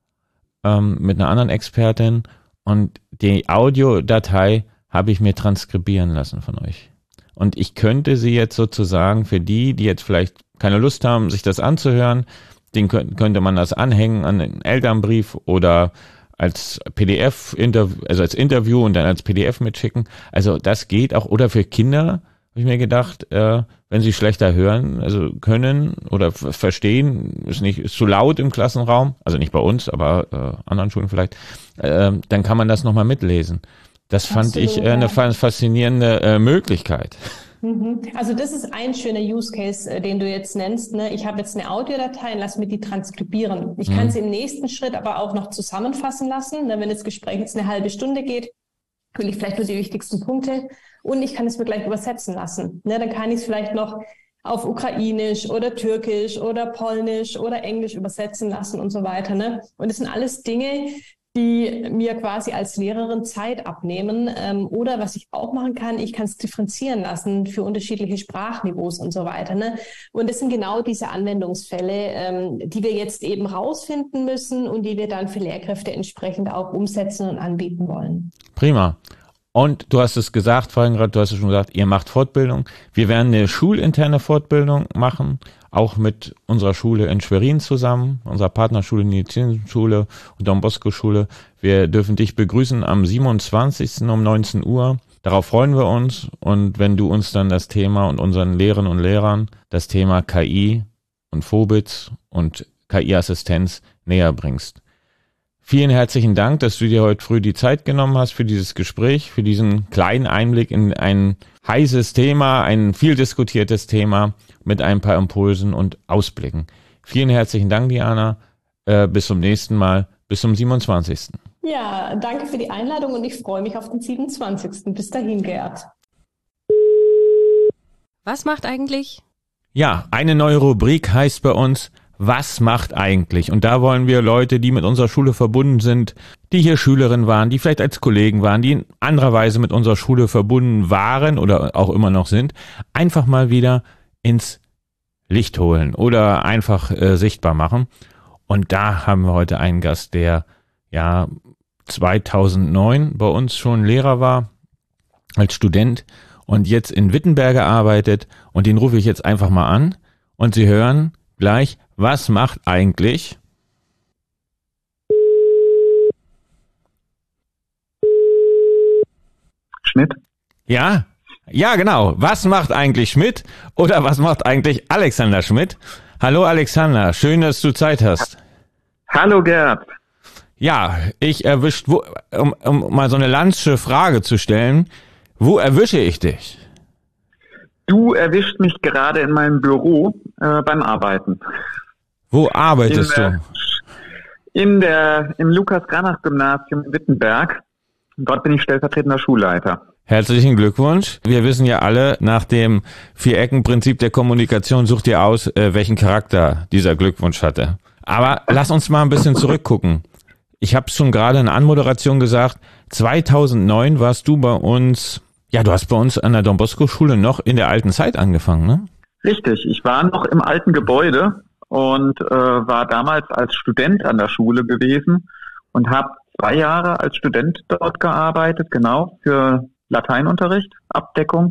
Speaker 3: ähm, mit einer anderen Expertin und die Audiodatei habe ich mir transkribieren lassen von euch. Und ich könnte sie jetzt sozusagen für die, die jetzt vielleicht keine Lust haben, sich das anzuhören, den könnte man das anhängen an den Elternbrief oder als P D F, also als Interview und dann als P D F mitschicken. Also das geht auch. Oder für Kinder, habe ich mir gedacht, äh, wenn sie schlechter hören, also können oder f- verstehen, ist nicht ist zu laut im Klassenraum, also nicht bei uns, aber äh, anderen Schulen vielleicht, äh, dann kann man das nochmal mitlesen. Das fand Absolut, ich äh, eine ja. faszinierende äh, Möglichkeit.
Speaker 8: Also das ist ein schöner Use Case, äh, den du jetzt nennst. Ne? Ich habe jetzt eine Audiodatei und lass mir die transkribieren. Ich mhm. kann sie im nächsten Schritt aber auch noch zusammenfassen lassen. Ne? Wenn das Gespräch jetzt eine halbe Stunde geht, will ich vielleicht nur die wichtigsten Punkte und ich kann es mir gleich übersetzen lassen. Ne? Dann kann ich es vielleicht noch auf Ukrainisch oder Türkisch oder Polnisch oder Englisch übersetzen lassen und so weiter. Ne? Und das sind alles Dinge, die mir quasi als Lehrerin Zeit abnehmen. Ähm, oder was ich auch machen kann, ich kann es differenzieren lassen für unterschiedliche Sprachniveaus und so weiter. Ne? Und das sind genau diese Anwendungsfälle, ähm, die wir jetzt eben rausfinden müssen und die wir dann für Lehrkräfte entsprechend auch umsetzen und anbieten wollen.
Speaker 3: Prima. Und du hast es gesagt, vorhin gerade, du hast es schon gesagt, ihr macht Fortbildung. Wir werden eine schulinterne Fortbildung machen, auch mit unserer Schule in Schwerin zusammen, unserer Partnerschule, Nizien-Schule und Don Bosco-Schule. Wir dürfen dich begrüßen am siebenundzwanzigsten um neunzehn Uhr. Darauf freuen wir uns. Und wenn du uns dann das Thema und unseren Lehrerinnen und Lehrern das Thema K I und Phobitz und K I-Assistenz näher bringst. Vielen herzlichen Dank, dass du dir heute früh die Zeit genommen hast für dieses Gespräch, für diesen kleinen Einblick in ein heißes Thema, ein viel diskutiertes Thema mit ein paar Impulsen und Ausblicken. Vielen herzlichen Dank, Diana. Äh, bis zum nächsten Mal, bis zum siebenundzwanzigsten
Speaker 8: Ja, danke für die Einladung und ich freue mich auf den siebenundzwanzigsten Bis dahin, Gerd.
Speaker 1: Was macht eigentlich?
Speaker 3: Ja, eine neue Rubrik heißt bei uns, was macht eigentlich? Und da wollen wir Leute, die mit unserer Schule verbunden sind, die hier Schülerin waren, die vielleicht als Kollegen waren, die in anderer Weise mit unserer Schule verbunden waren oder auch immer noch sind, einfach mal wieder ins Licht holen oder einfach äh, sichtbar machen. Und da haben wir heute einen Gast, der ja zweitausendneun bei uns schon Lehrer war, als Student und jetzt in Wittenberge arbeitet. Und den rufe ich jetzt einfach mal an und Sie hören gleich, was macht eigentlich?
Speaker 9: Schnitt?
Speaker 3: Ja, Ja, genau. Was macht eigentlich Schmidt oder was macht eigentlich Alexander Schmidt? Hallo Alexander, schön, dass du Zeit hast.
Speaker 9: Hallo Gerd.
Speaker 3: Ja, ich erwischt, wo, um, um mal so eine Landsche Frage zu stellen, wo erwische ich dich?
Speaker 9: Du erwischt mich gerade in meinem Büro äh, beim Arbeiten.
Speaker 3: Wo arbeitest
Speaker 9: in der,
Speaker 3: du?
Speaker 9: In der, im Lukas-Granach-Gymnasium in Wittenberg. Dort bin ich stellvertretender Schulleiter.
Speaker 3: Herzlichen Glückwunsch. Wir wissen ja alle, nach dem Vier-Ecken-Prinzip der Kommunikation sucht ihr aus, äh, welchen Charakter dieser Glückwunsch hatte. Aber lass uns mal ein bisschen zurückgucken. Ich habe es schon gerade in der Anmoderation gesagt, zweitausendneun warst du bei uns, ja, du hast bei uns an der Don Bosco Schule noch in der alten Zeit angefangen, ne?
Speaker 9: Richtig, ich war noch im alten Gebäude und äh, war damals als Student an der Schule gewesen und habe zwei Jahre als Student dort gearbeitet, genau, für Lateinunterricht, Abdeckung.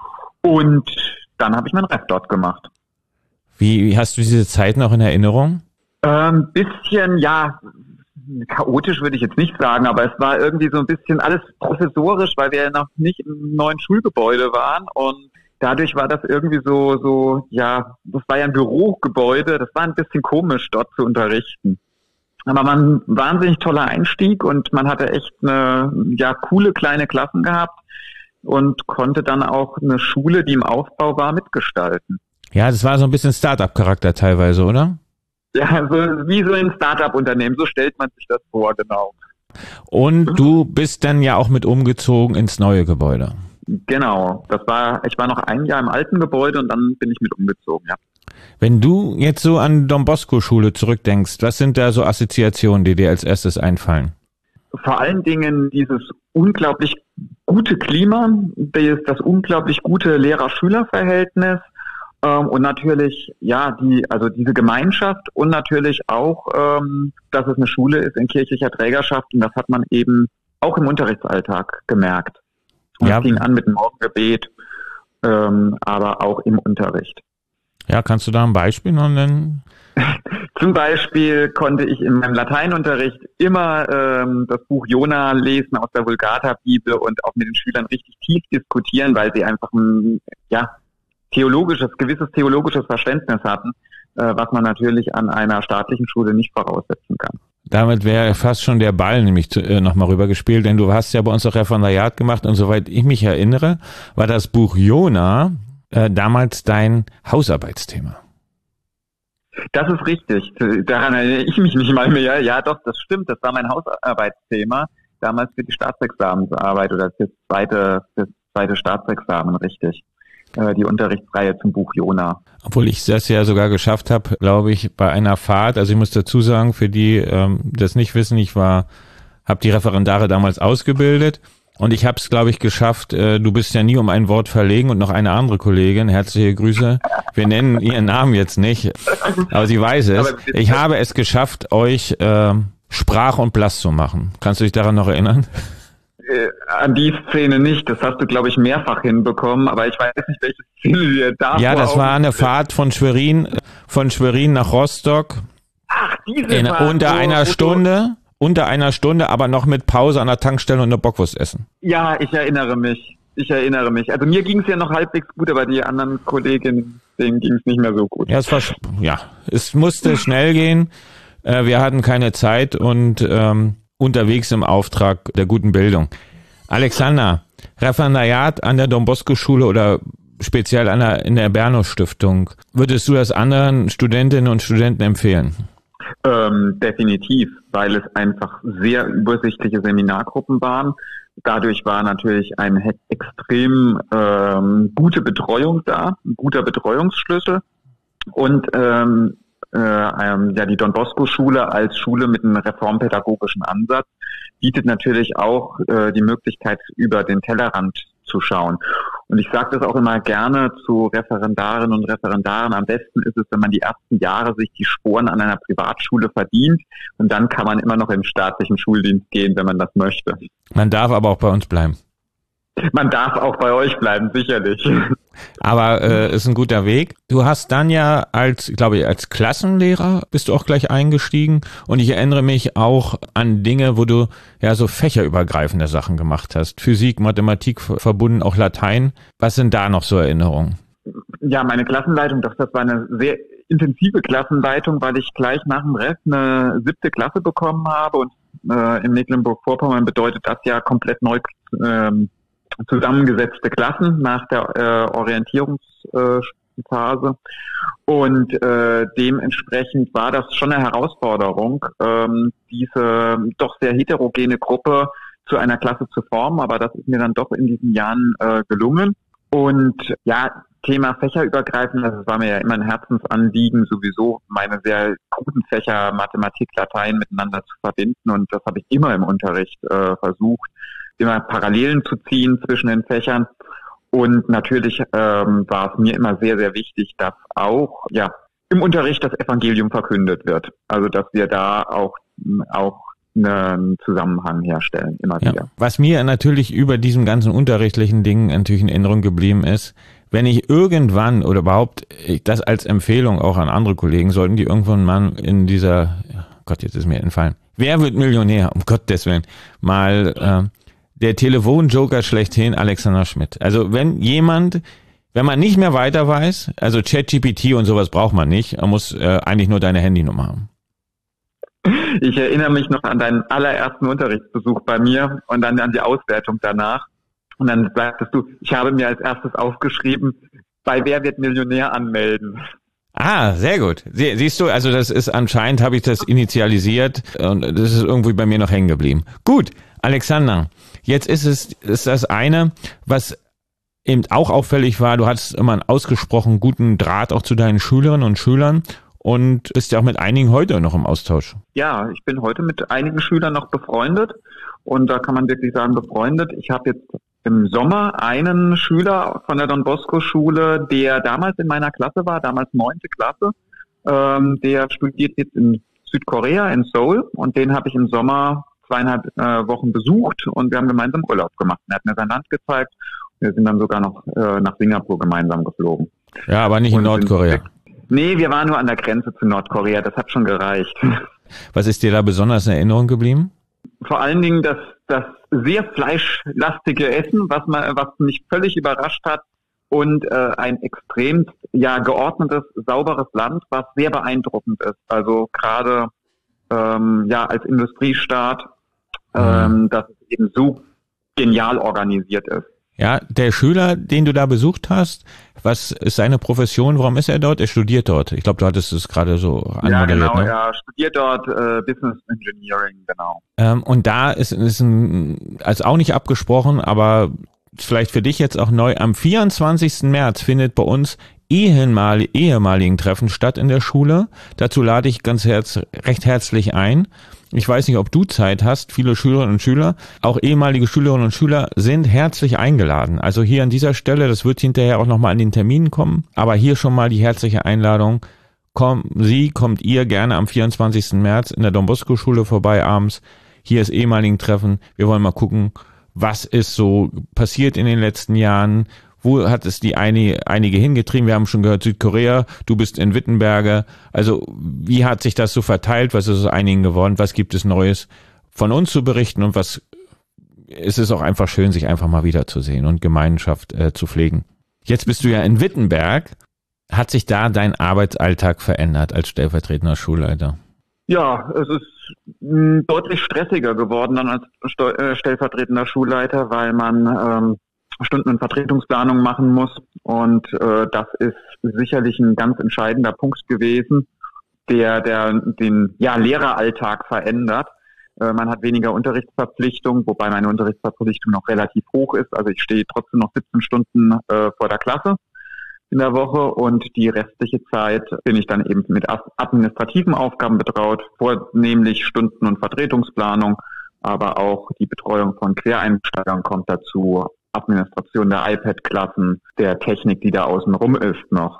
Speaker 9: Und dann habe ich mein Ref dort gemacht.
Speaker 3: Wie, wie hast du diese Zeit noch in Erinnerung?
Speaker 9: Ein ähm, bisschen, ja, chaotisch würde ich jetzt nicht sagen, aber es war irgendwie so ein bisschen alles professorisch, weil wir ja noch nicht im neuen Schulgebäude waren und dadurch war das irgendwie so, so, ja, das war ja ein Bürogebäude, das war ein bisschen komisch, dort zu unterrichten. Aber war ein wahnsinnig toller Einstieg und man hatte echt eine, ja, coole kleine Klassen gehabt und konnte dann auch eine Schule, die im Aufbau war, mitgestalten.
Speaker 3: Ja, das war so ein bisschen Start-up-Charakter teilweise, oder?
Speaker 9: Ja, so wie so ein Start-up-Unternehmen, so stellt man sich das vor, genau.
Speaker 3: Und du bist dann ja auch mit umgezogen ins neue Gebäude.
Speaker 9: Genau, das war, ich war noch ein Jahr im alten Gebäude und dann bin ich mit umgezogen, ja.
Speaker 3: Wenn du jetzt so an Don Bosco Schule zurückdenkst, was sind da so Assoziationen, die dir als erstes einfallen?
Speaker 9: Vor allen Dingen dieses unglaublich gute Klima, das unglaublich gute Lehrer-Schüler-Verhältnis ähm, und natürlich, ja, die, also diese Gemeinschaft und natürlich auch, ähm, dass es eine Schule ist in kirchlicher Trägerschaft und das hat man eben auch im Unterrichtsalltag gemerkt. Und
Speaker 3: ja.
Speaker 9: Es ging an mit dem Morgengebet, ähm, aber auch im Unterricht.
Speaker 3: Ja, kannst du da ein Beispiel noch nennen?
Speaker 9: Zum Beispiel konnte ich in meinem Lateinunterricht immer ähm, das Buch Jona lesen aus der Vulgata-Bibel und auch mit den Schülern richtig tief diskutieren, weil sie einfach ein ja, theologisches, gewisses theologisches Verständnis hatten, äh, was man natürlich an einer staatlichen Schule nicht voraussetzen kann.
Speaker 3: Damit wäre fast schon der Ball nämlich äh, nochmal rübergespielt, denn du hast ja bei uns auch Referendariat gemacht und soweit ich mich erinnere, war das Buch Jona äh, damals dein Hausarbeitsthema.
Speaker 9: Das ist richtig. Daran erinnere ich mich nicht mal mehr. Ja, doch, das stimmt. Das war mein Hausarbeitsthema. Damals für die Staatsexamensarbeit oder fürs zweite, fürs zweite Staatsexamen, richtig. Die Unterrichtsreihe zum Buch Jona.
Speaker 3: Obwohl ich das ja sogar geschafft habe, glaube ich, bei einer Fahrt. Also ich muss dazu sagen, für die ähm, das nicht wissen, ich war, habe die Referendare damals ausgebildet. Und ich habe es, glaube ich, geschafft, äh, du bist ja nie um ein Wort verlegen und noch eine andere Kollegin, herzliche Grüße, wir nennen ihren Namen jetzt nicht, aber sie weiß es. Ich habe es geschafft, euch äh, Sprach und Blass zu machen. Kannst du dich daran noch erinnern?
Speaker 9: Äh, an die Szene nicht, das hast du, glaube ich, mehrfach hinbekommen, aber ich weiß nicht, welche Szene dir da
Speaker 3: Ja, das war eine Fahrt von Schwerin, von Schwerin nach Rostock.
Speaker 9: Ach, diese
Speaker 3: in,
Speaker 9: Fahrt.
Speaker 3: Unter
Speaker 9: wo,
Speaker 3: einer
Speaker 9: wo
Speaker 3: Stunde. Unter einer Stunde, aber noch mit Pause an der Tankstelle und eine Bockwurst essen.
Speaker 9: Ja, ich erinnere mich. Ich erinnere mich. Also mir ging es ja noch halbwegs gut, aber die anderen Kolleginnen, denen ging es nicht mehr so gut.
Speaker 3: Ja, es war, ja, es musste schnell gehen. Äh, wir hatten keine Zeit und ähm, unterwegs im Auftrag der guten Bildung. Alexander, Referendariat an der Don Bosco Schule oder speziell an der, in der Bernus Stiftung. Würdest du das anderen Studentinnen und Studenten empfehlen?
Speaker 9: Ähm, definitiv, weil es einfach sehr übersichtliche Seminargruppen waren. Dadurch war natürlich eine extrem ähm, gute Betreuung da, ein guter Betreuungsschlüssel. Und ähm, äh, ähm, ja, die Don Bosco Schule als Schule mit einem reformpädagogischen Ansatz bietet natürlich auch äh, die Möglichkeit, über den Tellerrand zu schauen. Und ich sage das auch immer gerne zu Referendarinnen und Referendaren. Am besten ist es, wenn man die ersten Jahre sich die Sporen an einer Privatschule verdient und dann kann man immer noch im staatlichen Schuldienst gehen, wenn man das möchte.
Speaker 3: Man darf aber auch bei uns bleiben.
Speaker 9: Man darf auch bei euch bleiben, sicherlich.
Speaker 3: Aber äh, ist ein guter Weg. Du hast dann ja als, glaube ich, als Klassenlehrer bist du auch gleich eingestiegen. Und ich erinnere mich auch an Dinge, wo du ja so fächerübergreifende Sachen gemacht hast. Physik, Mathematik verbunden, auch Latein. Was sind da noch so Erinnerungen?
Speaker 9: Ja, meine Klassenleitung, das, das war eine sehr intensive Klassenleitung, weil ich gleich nach dem Rest eine siebte Klasse bekommen habe. Und äh, in Mecklenburg-Vorpommern bedeutet das ja komplett neu ähm, zusammengesetzte Klassen nach der äh, Orientierungsphase äh, und äh, dementsprechend war das schon eine Herausforderung, ähm, diese doch sehr heterogene Gruppe zu einer Klasse zu formen, aber das ist mir dann doch in diesen Jahren äh, gelungen. Und ja, Thema fächerübergreifend, das war mir ja immer ein Herzensanliegen, sowieso meine sehr guten Fächer Mathematik, Latein miteinander zu verbinden und das habe ich immer im Unterricht äh, versucht, immer Parallelen zu ziehen zwischen den Fächern. Und natürlich ähm, war es mir immer sehr, sehr wichtig, dass auch ja im Unterricht das Evangelium verkündet wird. Also dass wir da auch auch einen Zusammenhang herstellen, immer
Speaker 3: ja.
Speaker 9: wieder.
Speaker 3: Was mir natürlich über diesen ganzen unterrichtlichen Dingen natürlich in Erinnerung geblieben ist, wenn ich irgendwann oder überhaupt das als Empfehlung auch an andere Kollegen, sollten die irgendwann mal in dieser, oh Gott, jetzt ist mir entfallen, wer wird Millionär, um Gottes Willen, mal äh, der Telefonjoker schlechthin, Alexander Schmidt. Also wenn jemand, wenn man nicht mehr weiter weiß, also ChatGPT und sowas braucht man nicht, man muss äh, eigentlich nur deine Handynummer haben.
Speaker 9: Ich erinnere mich noch an deinen allerersten Unterrichtsbesuch bei mir und dann an die Auswertung danach. Und dann sagtest du, ich habe mir als erstes aufgeschrieben, bei Wer wird Millionär anmelden.
Speaker 3: Ah, sehr gut. Sie, siehst du, also das ist anscheinend, habe ich das initialisiert und das ist irgendwie bei mir noch hängen geblieben. Gut, Alexander, jetzt ist es ist das eine, was eben auch auffällig war, du hattest immer einen ausgesprochen guten Draht auch zu deinen Schülerinnen und Schülern und bist ja auch mit einigen heute noch im Austausch.
Speaker 9: Ja, ich bin heute mit einigen Schülern noch befreundet und da kann man wirklich sagen befreundet. Ich habe jetzt im Sommer einen Schüler von der Don Bosco Schule, der damals in meiner Klasse war, damals neunte Klasse, ähm, der studiert jetzt in Südkorea, in Seoul und den habe ich im Sommer zweieinhalb äh, Wochen besucht und wir haben gemeinsam Urlaub gemacht. Er hat mir sein Land gezeigt. Wir sind dann sogar noch äh, nach Singapur gemeinsam geflogen.
Speaker 3: Ja, aber nicht in Nordkorea.
Speaker 9: Nee, wir waren nur an der Grenze zu Nordkorea. Das hat schon gereicht.
Speaker 3: Was ist dir da besonders in Erinnerung geblieben?
Speaker 9: Vor allen Dingen das, das sehr fleischlastige Essen, was man, was mich völlig überrascht hat und äh, ein extrem ja geordnetes, sauberes Land, was sehr beeindruckend ist. Also gerade ähm, ja als Industriestaat, ähm, dass es eben so genial organisiert ist.
Speaker 3: Ja, der Schüler, den du da besucht hast, was ist seine Profession? Warum ist er dort? Er studiert dort. Ich glaube, du hattest es gerade so anmoderiert.
Speaker 9: Ja, genau,
Speaker 3: ne?
Speaker 9: er studiert dort äh, Business Engineering, genau.
Speaker 3: Ähm, und da ist, ist ein, also auch nicht abgesprochen, aber vielleicht für dich jetzt auch neu, am vierundzwanzigsten März findet bei uns ehemal, ehemaligen Treffen statt in der Schule. Dazu lade ich ganz herz, recht herzlich ein. Ich weiß nicht, ob du Zeit hast. Viele Schülerinnen und Schüler, auch ehemalige Schülerinnen und Schüler sind herzlich eingeladen. Also hier an dieser Stelle, das wird hinterher auch nochmal an den Terminen kommen, aber hier schon mal die herzliche Einladung. Kommt Sie, kommt ihr gerne am vierundzwanzigsten März in der Don Bosco Schule vorbei abends. Hier ist ehemaligen Treffen. Wir wollen mal gucken, was ist so passiert in den letzten Jahren. Wo hat es die einige, einige hingetrieben? Wir haben schon gehört, Südkorea, du bist in Wittenberge. Also wie hat sich das so verteilt? Was ist aus einigen geworden? Was gibt es Neues von uns zu berichten? Und was ist es auch einfach schön, sich einfach mal wiederzusehen und Gemeinschaft äh, zu pflegen? Jetzt bist du ja in Wittenberg. Hat sich da dein Arbeitsalltag verändert als stellvertretender Schulleiter?
Speaker 9: Ja, es ist mh, deutlich stressiger geworden dann als Steu- äh, stellvertretender Schulleiter, weil man ähm, Stunden- und Vertretungsplanung machen muss. Und äh, das ist sicherlich ein ganz entscheidender Punkt gewesen, der, der den ja, Lehreralltag verändert. Äh, man hat weniger Unterrichtsverpflichtung, wobei meine Unterrichtsverpflichtung noch relativ hoch ist. Also ich stehe trotzdem noch siebzehn Stunden äh, vor der Klasse in der Woche und die restliche Zeit bin ich dann eben mit administrativen Aufgaben betraut, vornehmlich Stunden- und Vertretungsplanung, aber auch die Betreuung von Quereinsteigern kommt dazu, Administration der iPad-Klassen, der Technik, die da außen rum ist noch.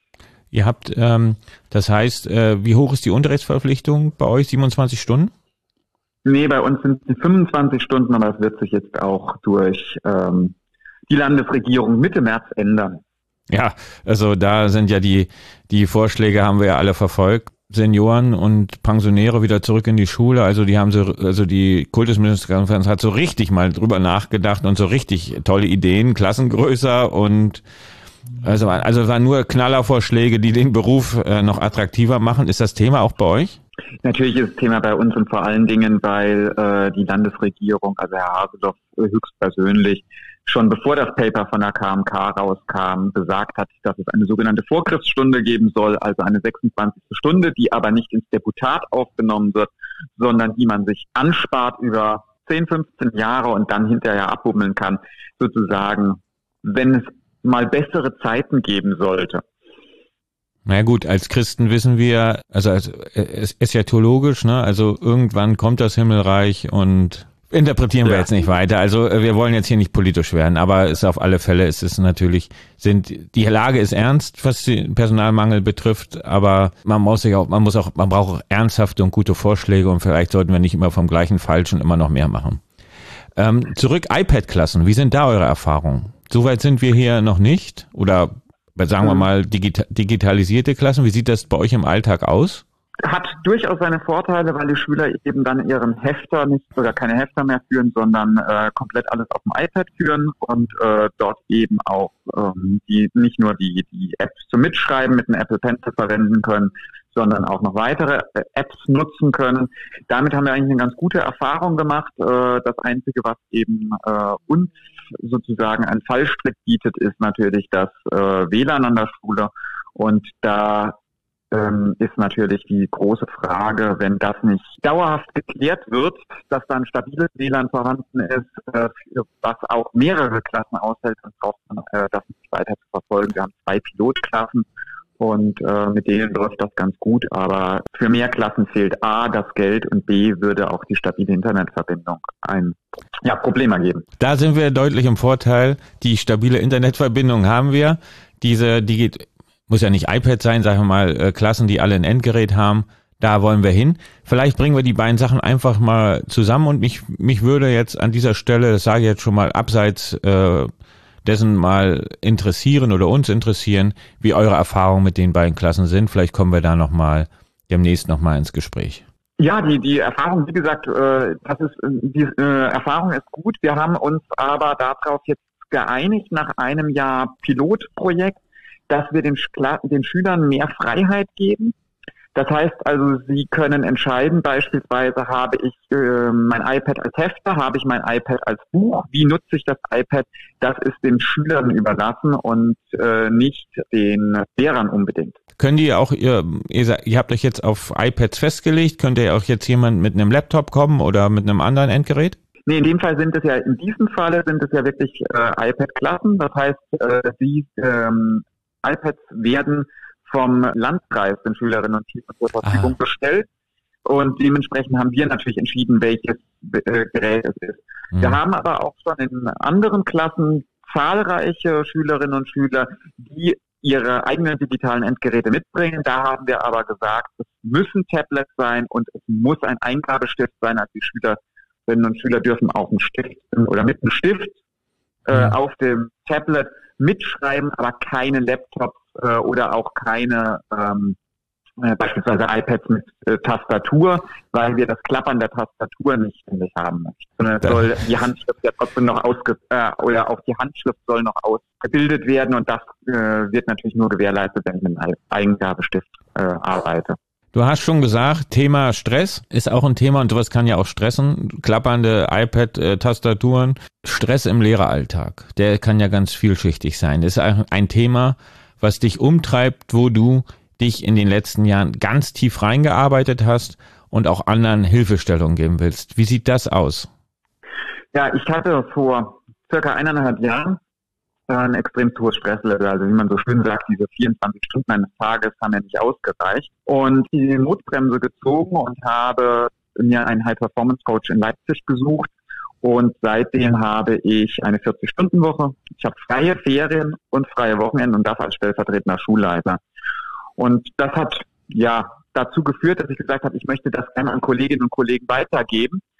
Speaker 3: Ihr habt, ähm, das heißt, äh, wie hoch ist die Unterrichtsverpflichtung bei euch? siebenundzwanzig Stunden?
Speaker 9: Nee, bei uns sind es fünfundzwanzig Stunden, aber es wird sich jetzt auch durch ähm, die Landesregierung Mitte März ändern.
Speaker 3: Ja, also da sind ja die, die Vorschläge haben wir ja alle verfolgt. Senioren und Pensionäre wieder zurück in die Schule. Also die haben so, also die Kultusministerkonferenz hat so richtig mal drüber nachgedacht und so richtig tolle Ideen, Klassen größer und also, also es waren nur Knallervorschläge, die den Beruf äh, noch attraktiver machen. Ist das Thema auch bei euch?
Speaker 9: Natürlich ist das Thema bei uns und vor allen Dingen, weil äh, die Landesregierung, also Herr Haseloff höchstpersönlich, schon bevor das Paper von der K M K rauskam, gesagt hat, dass es eine sogenannte Vorgriffsstunde geben soll, also eine sechsundzwanzigste Stunde, die aber nicht ins Deputat aufgenommen wird, sondern die man sich anspart über zehn, fünfzehn Jahre und dann hinterher abbummeln kann, sozusagen, wenn es mal bessere Zeiten geben sollte.
Speaker 3: Na gut, als Christen wissen wir, also es ist ja theologisch, ne? Also irgendwann kommt das Himmelreich und interpretieren wir ja jetzt nicht weiter. Also wir wollen jetzt hier nicht politisch werden, aber es auf alle Fälle ist es natürlich, sind die Lage ist ernst, was den Personalmangel betrifft, aber man muss sich auch, man muss auch, man braucht auch ernsthafte und gute Vorschläge und vielleicht sollten wir nicht immer vom gleichen Falschen immer noch mehr machen. Ähm, zurück iPad-Klassen, wie sind da eure Erfahrungen? Soweit sind wir hier noch nicht oder sagen wir mal digita- digitalisierte Klassen. Wie sieht das bei euch im Alltag aus?
Speaker 9: Hat durchaus seine Vorteile, weil die Schüler eben dann ihren Hefter nicht oder keine Hefter mehr führen, sondern äh, komplett alles auf dem iPad führen und äh, dort eben auch ähm, die nicht nur die die Apps zum Mitschreiben mit einem Apple Pencil verwenden können, sondern auch noch weitere äh, Apps nutzen können. Damit haben wir eigentlich eine ganz gute Erfahrung gemacht. Äh, das Einzige, was eben äh, uns sozusagen ein Fallstrick bietet, ist natürlich das äh, W L A N an der Schule und da Ähm, ist natürlich die große Frage, wenn das nicht dauerhaft geklärt wird, dass da ein stabiles W L A N vorhanden ist, äh, was auch mehrere Klassen aushält, dann braucht man äh, das nicht weiter zu verfolgen. Wir haben zwei Pilotklassen und äh, mit denen läuft das ganz gut, aber für mehr Klassen fehlt A, das Geld und B, würde auch die stabile Internetverbindung ein ja, Problem ergeben.
Speaker 3: Da sind wir deutlich im Vorteil. Die stabile Internetverbindung haben wir. Diese Digi- muss ja nicht iPad sein, sagen wir mal, äh, Klassen, die alle ein Endgerät haben, da wollen wir hin. Vielleicht bringen wir die beiden Sachen einfach mal zusammen und mich mich würde jetzt an dieser Stelle, das sage ich jetzt schon mal, abseits äh, dessen mal interessieren oder uns interessieren, wie eure Erfahrungen mit den beiden Klassen sind. Vielleicht kommen wir da nochmal demnächst nochmal ins Gespräch.
Speaker 9: Ja, die die Erfahrung, wie gesagt, äh, das ist die äh, Erfahrung ist gut. Wir haben uns aber darauf jetzt geeinigt nach einem Jahr Pilotprojekt, dass wir den, den Schülern mehr Freiheit geben. Das heißt also, sie können entscheiden, beispielsweise habe ich äh, mein iPad als Hefter, habe ich mein iPad als Buch, wie nutze ich das iPad, das ist den Schülern überlassen und äh, nicht den Lehrern unbedingt.
Speaker 3: Könnt ihr auch, ihr, ihr, ihr habt euch jetzt auf iPads festgelegt, könnt ihr auch jetzt jemand mit einem Laptop kommen oder mit einem anderen Endgerät?
Speaker 9: Nee, in dem Fall sind es ja, in diesem Falle sind es ja wirklich äh, iPad-Klassen, das heißt, äh, die ähm, iPads werden vom Landkreis den Schülerinnen und Schülern zur Verfügung ah. gestellt und dementsprechend haben wir natürlich entschieden, welches äh, Gerät es ist. Mhm. Wir haben aber auch schon in anderen Klassen zahlreiche Schülerinnen und Schüler, die ihre eigenen digitalen Endgeräte mitbringen. Da haben wir aber gesagt, es müssen Tablets sein und es muss ein Eingabestift sein. Also die Schülerinnen und Schüler dürfen auch einen Stift oder mit einem Stift äh, mhm. auf dem Tablet mitschreiben, aber keine Laptops äh, oder auch keine ähm, äh, beispielsweise iPads mit äh, Tastatur, weil wir das Klappern der Tastatur nicht ständig haben möchten. Sondern es soll die Handschrift ja trotzdem noch ausge äh, oder auch die Handschrift soll noch ausgebildet werden und das äh, wird natürlich nur gewährleistet, wenn ich mit einem Eingabestift äh, arbeite.
Speaker 3: Du hast schon gesagt, Thema Stress ist auch ein Thema und sowas kann ja auch stressen. Klappernde iPad-Tastaturen. Stress im Lehreralltag, der kann ja ganz vielschichtig sein. Das ist ein Thema, was dich umtreibt, wo du dich in den letzten Jahren ganz tief reingearbeitet hast und auch anderen Hilfestellungen geben willst. Wie sieht das aus?
Speaker 9: Ja, ich hatte vor circa eineinhalb Jahren ein extrem hohes Stresslevel, also wie man so schön sagt, diese vierundzwanzig Stunden eines Tages haben ja nicht ausgereicht und die Notbremse gezogen und habe mir einen High-Performance-Coach in Leipzig gesucht und seitdem habe ich eine vierzig-Stunden-Woche, ich habe freie Ferien und freie Wochenenden und das als stellvertretender Schulleiter und das hat ja dazu geführt, dass ich gesagt habe, ich möchte das gerne an Kolleginnen und Kollegen weitergeben,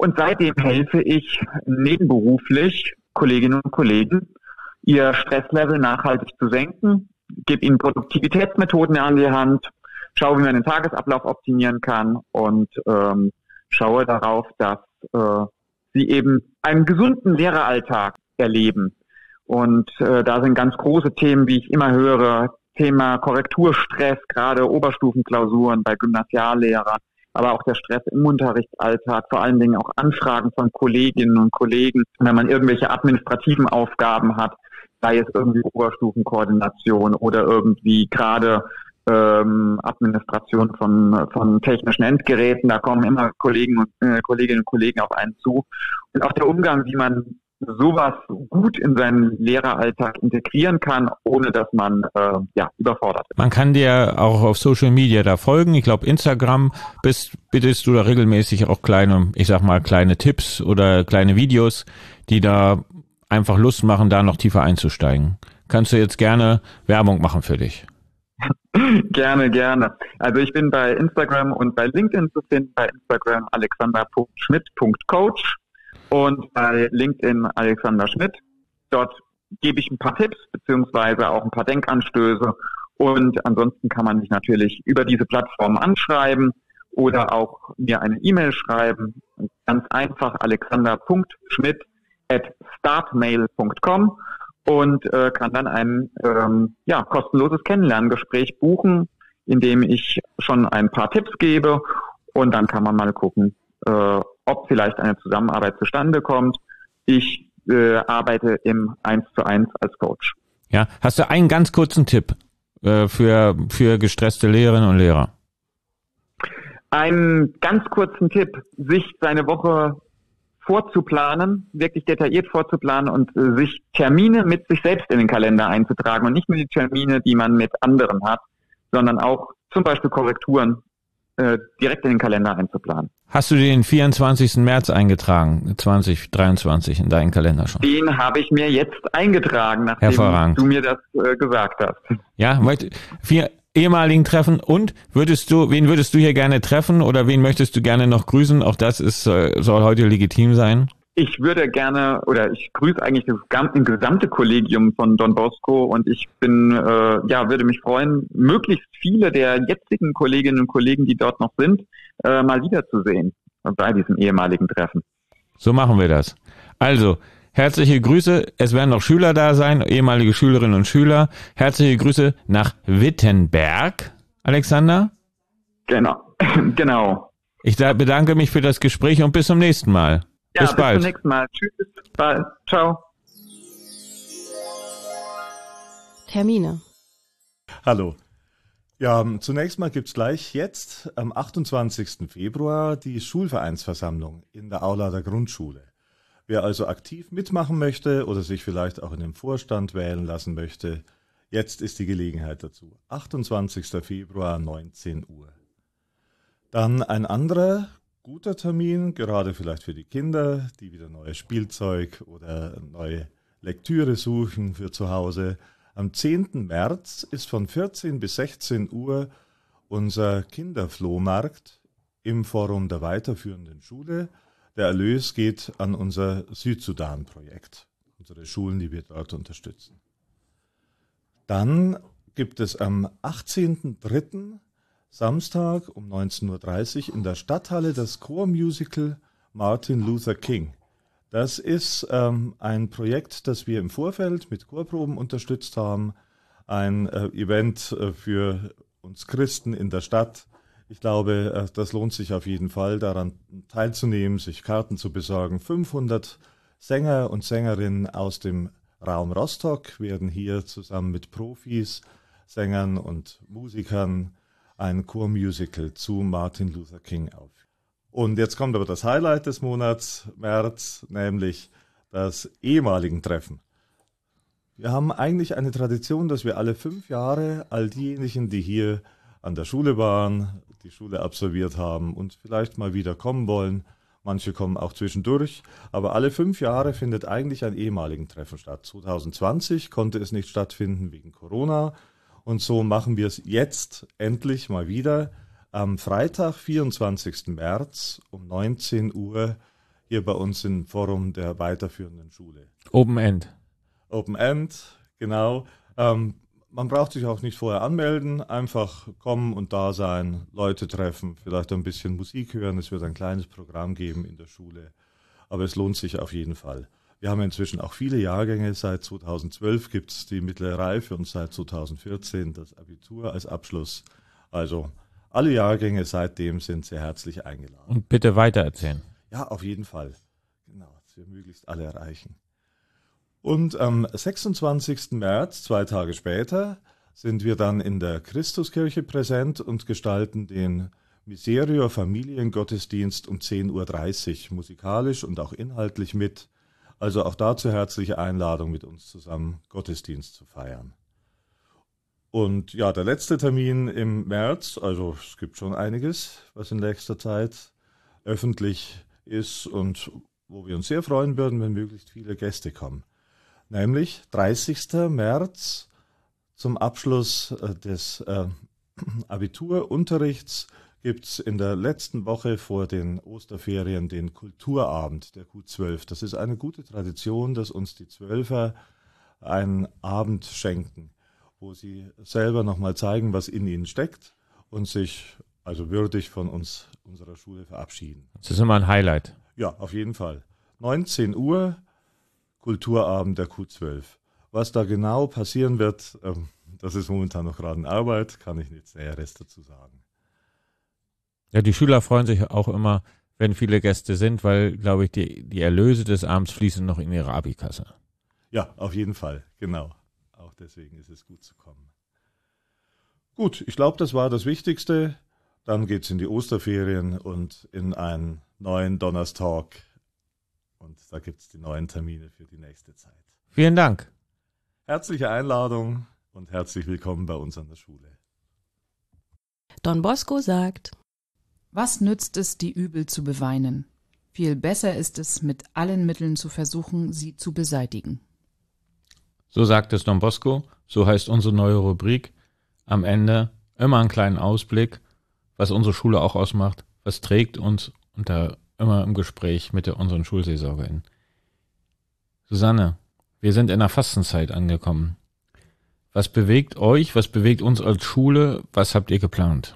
Speaker 9: Und seitdem helfe ich nebenberuflich Kolleginnen und Kollegen, ihr Stresslevel nachhaltig zu senken, gebe ihnen Produktivitätsmethoden an die Hand, schaue, wie man den Tagesablauf optimieren kann und ähm, schaue darauf, dass äh, sie eben einen gesunden Lehreralltag erleben. Und äh, da sind ganz große Themen, wie ich immer höre, Thema Korrekturstress, gerade Oberstufenklausuren bei Gymnasiallehrern, aber auch der Stress im Unterrichtsalltag, vor allen Dingen auch Anfragen von Kolleginnen und Kollegen, wenn man irgendwelche administrativen Aufgaben hat, sei es irgendwie Oberstufenkoordination oder irgendwie gerade ähm, Administration von von technischen Endgeräten, da kommen immer Kollegen und äh, Kolleginnen und Kollegen auf einen zu. Und auch der Umgang, wie man sowas gut in seinen Lehreralltag integrieren kann, ohne dass man äh, ja überfordert ist.
Speaker 3: Man kann dir auch auf Social Media da folgen. Ich glaube, Instagram bist, bittest du da regelmäßig auch kleine, ich sag mal, kleine Tipps oder kleine Videos, die da einfach Lust machen, da noch tiefer einzusteigen. Kannst du jetzt gerne Werbung machen für dich?
Speaker 9: Gerne, gerne. Also ich bin bei Instagram und bei LinkedIn zu finden. Bei Instagram alexander punkt schmidt punkt coach und bei LinkedIn Alexander Schmidt. Dort gebe ich ein paar Tipps beziehungsweise auch ein paar Denkanstöße. Und ansonsten kann man mich natürlich über diese Plattform anschreiben oder auch mir eine E-Mail schreiben. Ganz einfach alexander punkt schmidt at startmail punkt com und äh, kann dann ein ähm, ja, kostenloses Kennenlerngespräch buchen, in dem ich schon ein paar Tipps gebe und dann kann man mal gucken, äh, ob vielleicht eine Zusammenarbeit zustande kommt. Ich äh, arbeite im eins zu eins als Coach.
Speaker 3: Ja, hast du einen ganz kurzen Tipp äh, für für gestresste Lehrerinnen und Lehrer?
Speaker 9: Einen ganz kurzen Tipp, sich seine Woche vorzuplanen, wirklich detailliert vorzuplanen und äh, sich Termine mit sich selbst in den Kalender einzutragen und nicht nur die Termine, die man mit anderen hat, sondern auch zum Beispiel Korrekturen äh, direkt in den Kalender einzuplanen.
Speaker 3: Hast du den vierundzwanzigsten März eingetragen, zwanzig dreiundzwanzig in deinen Kalender schon?
Speaker 9: Den habe ich mir jetzt eingetragen, nachdem du mir das äh, gesagt hast.
Speaker 3: Ja, vier ehemaligen Treffen und würdest du, wen würdest du hier gerne treffen oder wen möchtest du gerne noch grüßen? Auch das ist, soll heute legitim sein.
Speaker 9: Ich würde gerne, oder ich grüße eigentlich das gesamte Kollegium von Don Bosco und ich bin, äh, ja, würde mich freuen, möglichst viele der jetzigen Kolleginnen und Kollegen, die dort noch sind, äh, mal wiederzusehen bei diesem ehemaligen Treffen.
Speaker 3: So machen wir das. Also, herzliche Grüße, es werden noch Schüler da sein, ehemalige Schülerinnen und Schüler. Herzliche Grüße nach Wittenberg, Alexander.
Speaker 9: Genau, genau.
Speaker 3: Ich bedanke mich für das Gespräch und bis zum nächsten Mal.
Speaker 9: Ja,
Speaker 3: bis bald.
Speaker 9: Bis zum nächsten Mal. Tschüss, bis bald. Ciao.
Speaker 1: Termine.
Speaker 10: Hallo. Ja, zunächst mal gibt's gleich jetzt am achtundzwanzigsten Februar die Schulvereinsversammlung in der Aula der Grundschule. Wer also aktiv mitmachen möchte oder sich vielleicht auch in den Vorstand wählen lassen möchte, jetzt ist die Gelegenheit dazu. achtundzwanzigsten Februar, neunzehn Uhr. Dann ein anderer guter Termin, gerade vielleicht für die Kinder, die wieder neues Spielzeug oder neue Lektüre suchen für zu Hause. Am zehnten März ist von vierzehn bis sechzehn Uhr unser Kinderflohmarkt im Forum der weiterführenden Schule. Der Erlös geht an unser Südsudan-Projekt, unsere Schulen, die wir dort unterstützen. Dann gibt es am achtzehnten dritten Samstag um neunzehn Uhr dreißig in der Stadthalle das Chormusical Martin Luther King. Das ist ähm, ein Projekt, das wir im Vorfeld mit Chorproben unterstützt haben. Ein äh, Event äh, für uns Christen in der Stadt. Ich glaube, äh, das lohnt sich auf jeden Fall, daran teilzunehmen, sich Karten zu besorgen. fünfhundert Sänger und Sängerinnen aus dem Raum Rostock werden hier zusammen mit Profis, Sängern und Musikern ein Chormusical zu Martin Luther King auf. Und jetzt kommt aber das Highlight des Monats März, nämlich das ehemaligen Treffen. Wir haben eigentlich eine Tradition, dass wir alle fünf Jahre all diejenigen, die hier an der Schule waren, die Schule absolviert haben und vielleicht mal wieder kommen wollen, manche kommen auch zwischendurch, aber alle fünf Jahre findet eigentlich ein ehemaligen Treffen statt. zwanzig zwanzig konnte es nicht stattfinden wegen Corona. Und so machen wir es jetzt endlich mal wieder am Freitag, vierundzwanzigsten März um neunzehn Uhr hier bei uns im Forum der weiterführenden Schule.
Speaker 3: Open End.
Speaker 10: Open End, genau. Ähm, man braucht sich auch nicht vorher anmelden, einfach kommen und da sein, Leute treffen, vielleicht ein bisschen Musik hören. Es wird ein kleines Programm geben in der Schule, aber es lohnt sich auf jeden Fall. Wir haben inzwischen auch viele Jahrgänge. Seit zweitausendzwölf gibt es die mittlere Reife und seit zweitausendvierzehn das Abitur als Abschluss. Also alle Jahrgänge seitdem sind sehr herzlich eingeladen.
Speaker 3: Und bitte weitererzählen.
Speaker 10: Ja, auf jeden Fall. Genau, dass wir möglichst alle erreichen. Und am sechsundzwanzigsten März, zwei Tage später, sind wir dann in der Christuskirche präsent und gestalten den Miserior Familiengottesdienst um zehn Uhr dreißig, musikalisch und auch inhaltlich mit. Also auch dazu herzliche Einladung, mit uns zusammen Gottesdienst zu feiern. Und ja, der letzte Termin im März, also es gibt schon einiges, was in nächster Zeit öffentlich ist und wo wir uns sehr freuen würden, wenn möglichst viele Gäste kommen. Nämlich dreißigsten März zum Abschluss des äh, Abiturunterrichts gibt es in der letzten Woche vor den Osterferien den Kulturabend der Q zwölf. Das ist eine gute Tradition, dass uns die Zwölfer einen Abend schenken, wo sie selber nochmal zeigen, was in ihnen steckt und sich also würdig von uns, unserer Schule verabschieden.
Speaker 3: Das ist immer ein Highlight.
Speaker 10: Ja, auf jeden Fall. neunzehn Uhr, Kulturabend der Q zwölf. Was da genau passieren wird, ähm, das ist momentan noch gerade in Arbeit, kann ich nichts Näheres dazu sagen.
Speaker 3: Ja, die Schüler freuen sich auch immer, wenn viele Gäste sind, weil, glaube ich, die, die Erlöse des Abends fließen noch in ihre Abikasse.
Speaker 10: Ja, auf jeden Fall, genau. Auch deswegen ist es gut zu kommen. Gut, ich glaube, das war das Wichtigste. Dann geht's in die Osterferien und in einen neuen Donnerstalk. Und da gibt's die neuen Termine für die nächste Zeit.
Speaker 3: Vielen Dank.
Speaker 10: Herzliche Einladung und herzlich willkommen bei uns an der Schule.
Speaker 1: Don Bosco sagt:
Speaker 6: Was nützt es, die Übel zu beweinen? Viel besser ist es, mit allen Mitteln zu versuchen, sie zu beseitigen.
Speaker 3: So sagt es Don Bosco, so heißt unsere neue Rubrik. Am Ende immer einen kleinen Ausblick, was unsere Schule auch ausmacht, was trägt uns und da immer im Gespräch mit der, unseren Schulseelsorgerin. Susanne, wir sind in der Fastenzeit angekommen. Was bewegt euch, was bewegt uns als Schule, was habt ihr geplant?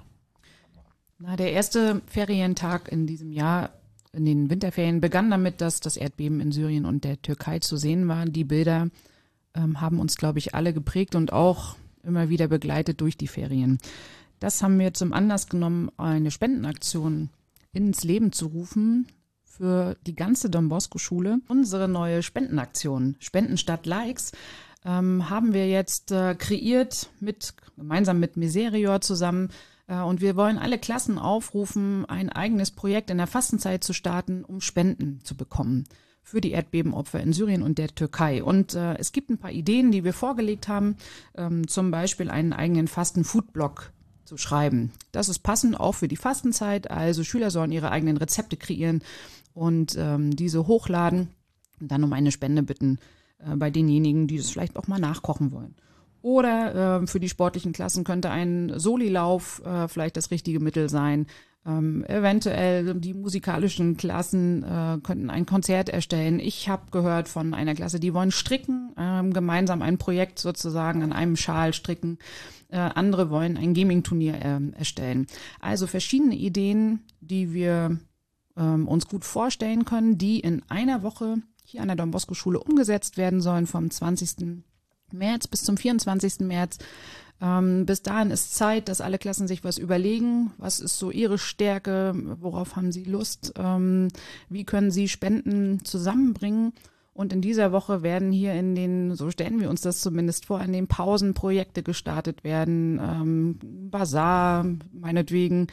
Speaker 6: Na, der erste Ferientag in diesem Jahr, in den Winterferien, begann damit, dass das Erdbeben in Syrien und der Türkei zu sehen war. Die Bilder ähm, haben uns, glaube ich, alle geprägt und auch immer wieder begleitet durch die Ferien. Das haben wir zum Anlass genommen, eine Spendenaktion ins Leben zu rufen für die ganze Don Bosco Schule. Unsere neue Spendenaktion, Spenden statt Likes, ähm, haben wir jetzt äh, kreiert, mit gemeinsam mit Miserior zusammen. Äh, und wir wollen alle Klassen aufrufen, ein eigenes Projekt in der Fastenzeit zu starten, um Spenden zu bekommen für die Erdbebenopfer in Syrien und der Türkei. Und äh, es gibt ein paar Ideen, die wir vorgelegt haben, ähm, zum Beispiel einen eigenen Fasten-Food-Blog zu schreiben. Das ist passend auch für die Fastenzeit, also Schüler sollen ihre eigenen Rezepte kreieren und ähm, diese hochladen und dann um eine Spende bitten äh, bei denjenigen, die das vielleicht auch mal nachkochen wollen. Oder äh, für die sportlichen Klassen könnte ein Solilauf äh, vielleicht das richtige Mittel sein. Ähm, eventuell die musikalischen Klassen äh, könnten ein Konzert erstellen. Ich habe gehört von einer Klasse, die wollen stricken, äh, gemeinsam ein Projekt sozusagen an einem Schal stricken. Äh, andere wollen ein Gaming-Turnier äh, erstellen. Also verschiedene Ideen, die wir ähm, uns gut vorstellen können, die in einer Woche hier an der Don Bosco Schule umgesetzt werden sollen, vom zwanzigsten März bis zum vierundzwanzigsten März. Ähm, bis dahin ist Zeit, dass alle Klassen sich was überlegen. Was ist so ihre Stärke? Worauf haben sie Lust? Ähm, wie können sie Spenden zusammenbringen? Und in dieser Woche werden hier in den, so stellen wir uns das zumindest vor, in den Pausen Projekte gestartet werden. Ähm, Basar, meinetwegen.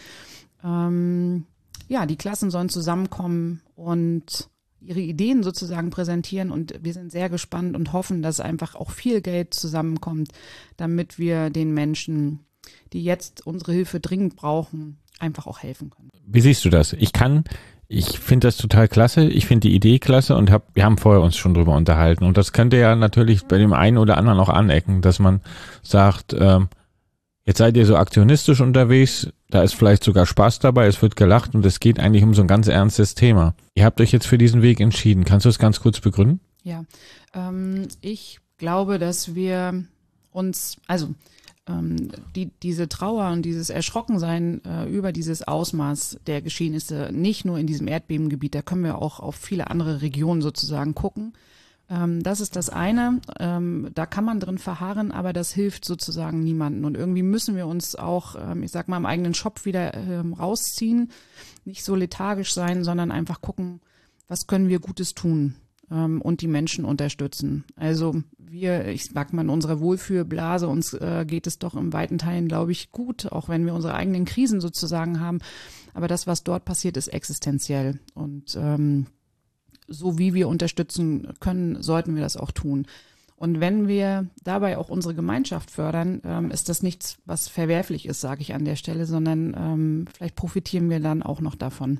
Speaker 6: Ähm, ja, die Klassen sollen zusammenkommen und ihre Ideen sozusagen präsentieren, und wir sind sehr gespannt und hoffen, dass einfach auch viel Geld zusammenkommt, damit wir den Menschen, die jetzt unsere Hilfe dringend brauchen, einfach auch helfen können.
Speaker 3: Wie siehst du das? Ich kann, ich finde das total klasse, ich finde die Idee klasse und hab, wir haben vorher uns schon drüber unterhalten, und das könnte ja natürlich bei dem einen oder anderen auch anecken, dass man sagt, ähm, Jetzt seid ihr so aktionistisch unterwegs, da ist vielleicht sogar Spaß dabei, es wird gelacht und es geht eigentlich um so ein ganz ernstes Thema. Ihr habt euch jetzt für diesen Weg entschieden. Kannst du das ganz kurz begründen?
Speaker 6: Ja, ähm, ich glaube, dass wir uns, also ähm, die, diese Trauer und dieses Erschrockensein äh, über dieses Ausmaß der Geschehnisse, nicht nur in diesem Erdbebengebiet, da können wir auch auf viele andere Regionen sozusagen gucken. Ähm, das ist das eine, ähm, da kann man drin verharren, aber das hilft sozusagen niemandem. Und irgendwie müssen wir uns auch, ähm, ich sag mal, im eigenen Shop wieder ähm, rausziehen, nicht so lethargisch sein, sondern einfach gucken, was können wir Gutes tun ähm, und die Menschen unterstützen. Also wir, ich sag mal, in unserer Wohlfühlblase, uns äh, geht es doch im weiten Teilen, glaube ich, gut, auch wenn wir unsere eigenen Krisen sozusagen haben. Aber das, was dort passiert, ist existenziell. Und ähm, so wie wir unterstützen können, sollten wir das auch tun. Und wenn wir dabei auch unsere Gemeinschaft fördern, ähm, ist das nichts, was verwerflich ist, sage ich an der Stelle, sondern ähm, vielleicht profitieren wir dann auch noch davon.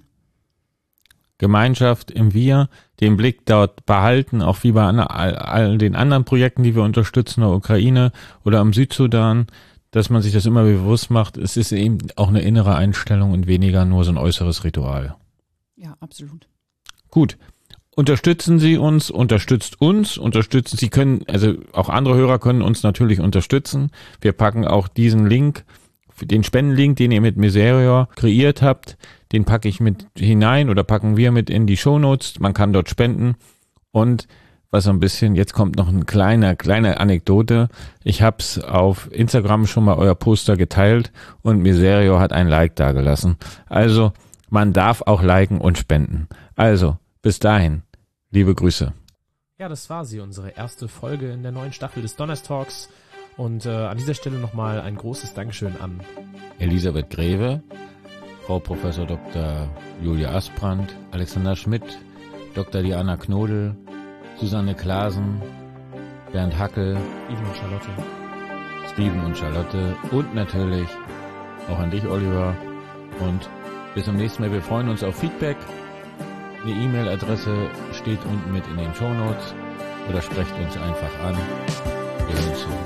Speaker 3: Gemeinschaft im Wir, den Blick dort behalten, auch wie bei all, all den anderen Projekten, die wir unterstützen, in der Ukraine oder am Südsudan, dass man sich das immer bewusst macht. Es ist eben auch eine innere Einstellung und weniger nur so ein äußeres Ritual.
Speaker 6: Ja, absolut.
Speaker 3: Gut. Unterstützen Sie uns, unterstützt uns, unterstützen Sie können, also auch andere Hörer können uns natürlich unterstützen. Wir packen auch diesen Link, den Spendenlink, den ihr mit Miserior kreiert habt, den packe ich mit hinein oder packen wir mit in die Shownotes. Man kann dort spenden. Und was so ein bisschen, jetzt kommt noch eine kleine, kleine Anekdote. Ich hab's auf Instagram schon mal euer Poster geteilt und Miserior hat ein Like dagelassen. Also, man darf auch liken und spenden. Also, bis dahin, liebe Grüße.
Speaker 2: Ja, das war sie, unsere erste Folge in der neuen Staffel des Donnerstalks. Und äh, an dieser Stelle nochmal ein großes Dankeschön an
Speaker 3: Elisabeth Greve, Frau Professor Doktor Julia Asprand, Alexander Schmidt, Doktor Diana Knodel, Susanne Klasen, Bernd Hackel,
Speaker 2: Steven und Charlotte.
Speaker 3: Steven und Charlotte und natürlich auch an dich, Oliver. Und bis zum nächsten Mal. Wir freuen uns auf Feedback. Eine E-Mail-Adresse steht unten mit in den Shownotes oder sprecht uns einfach an. Wir hören zu.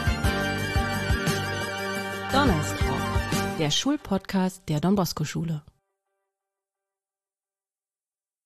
Speaker 1: Donnerstalk, der Schulpodcast der Don Bosco Schule.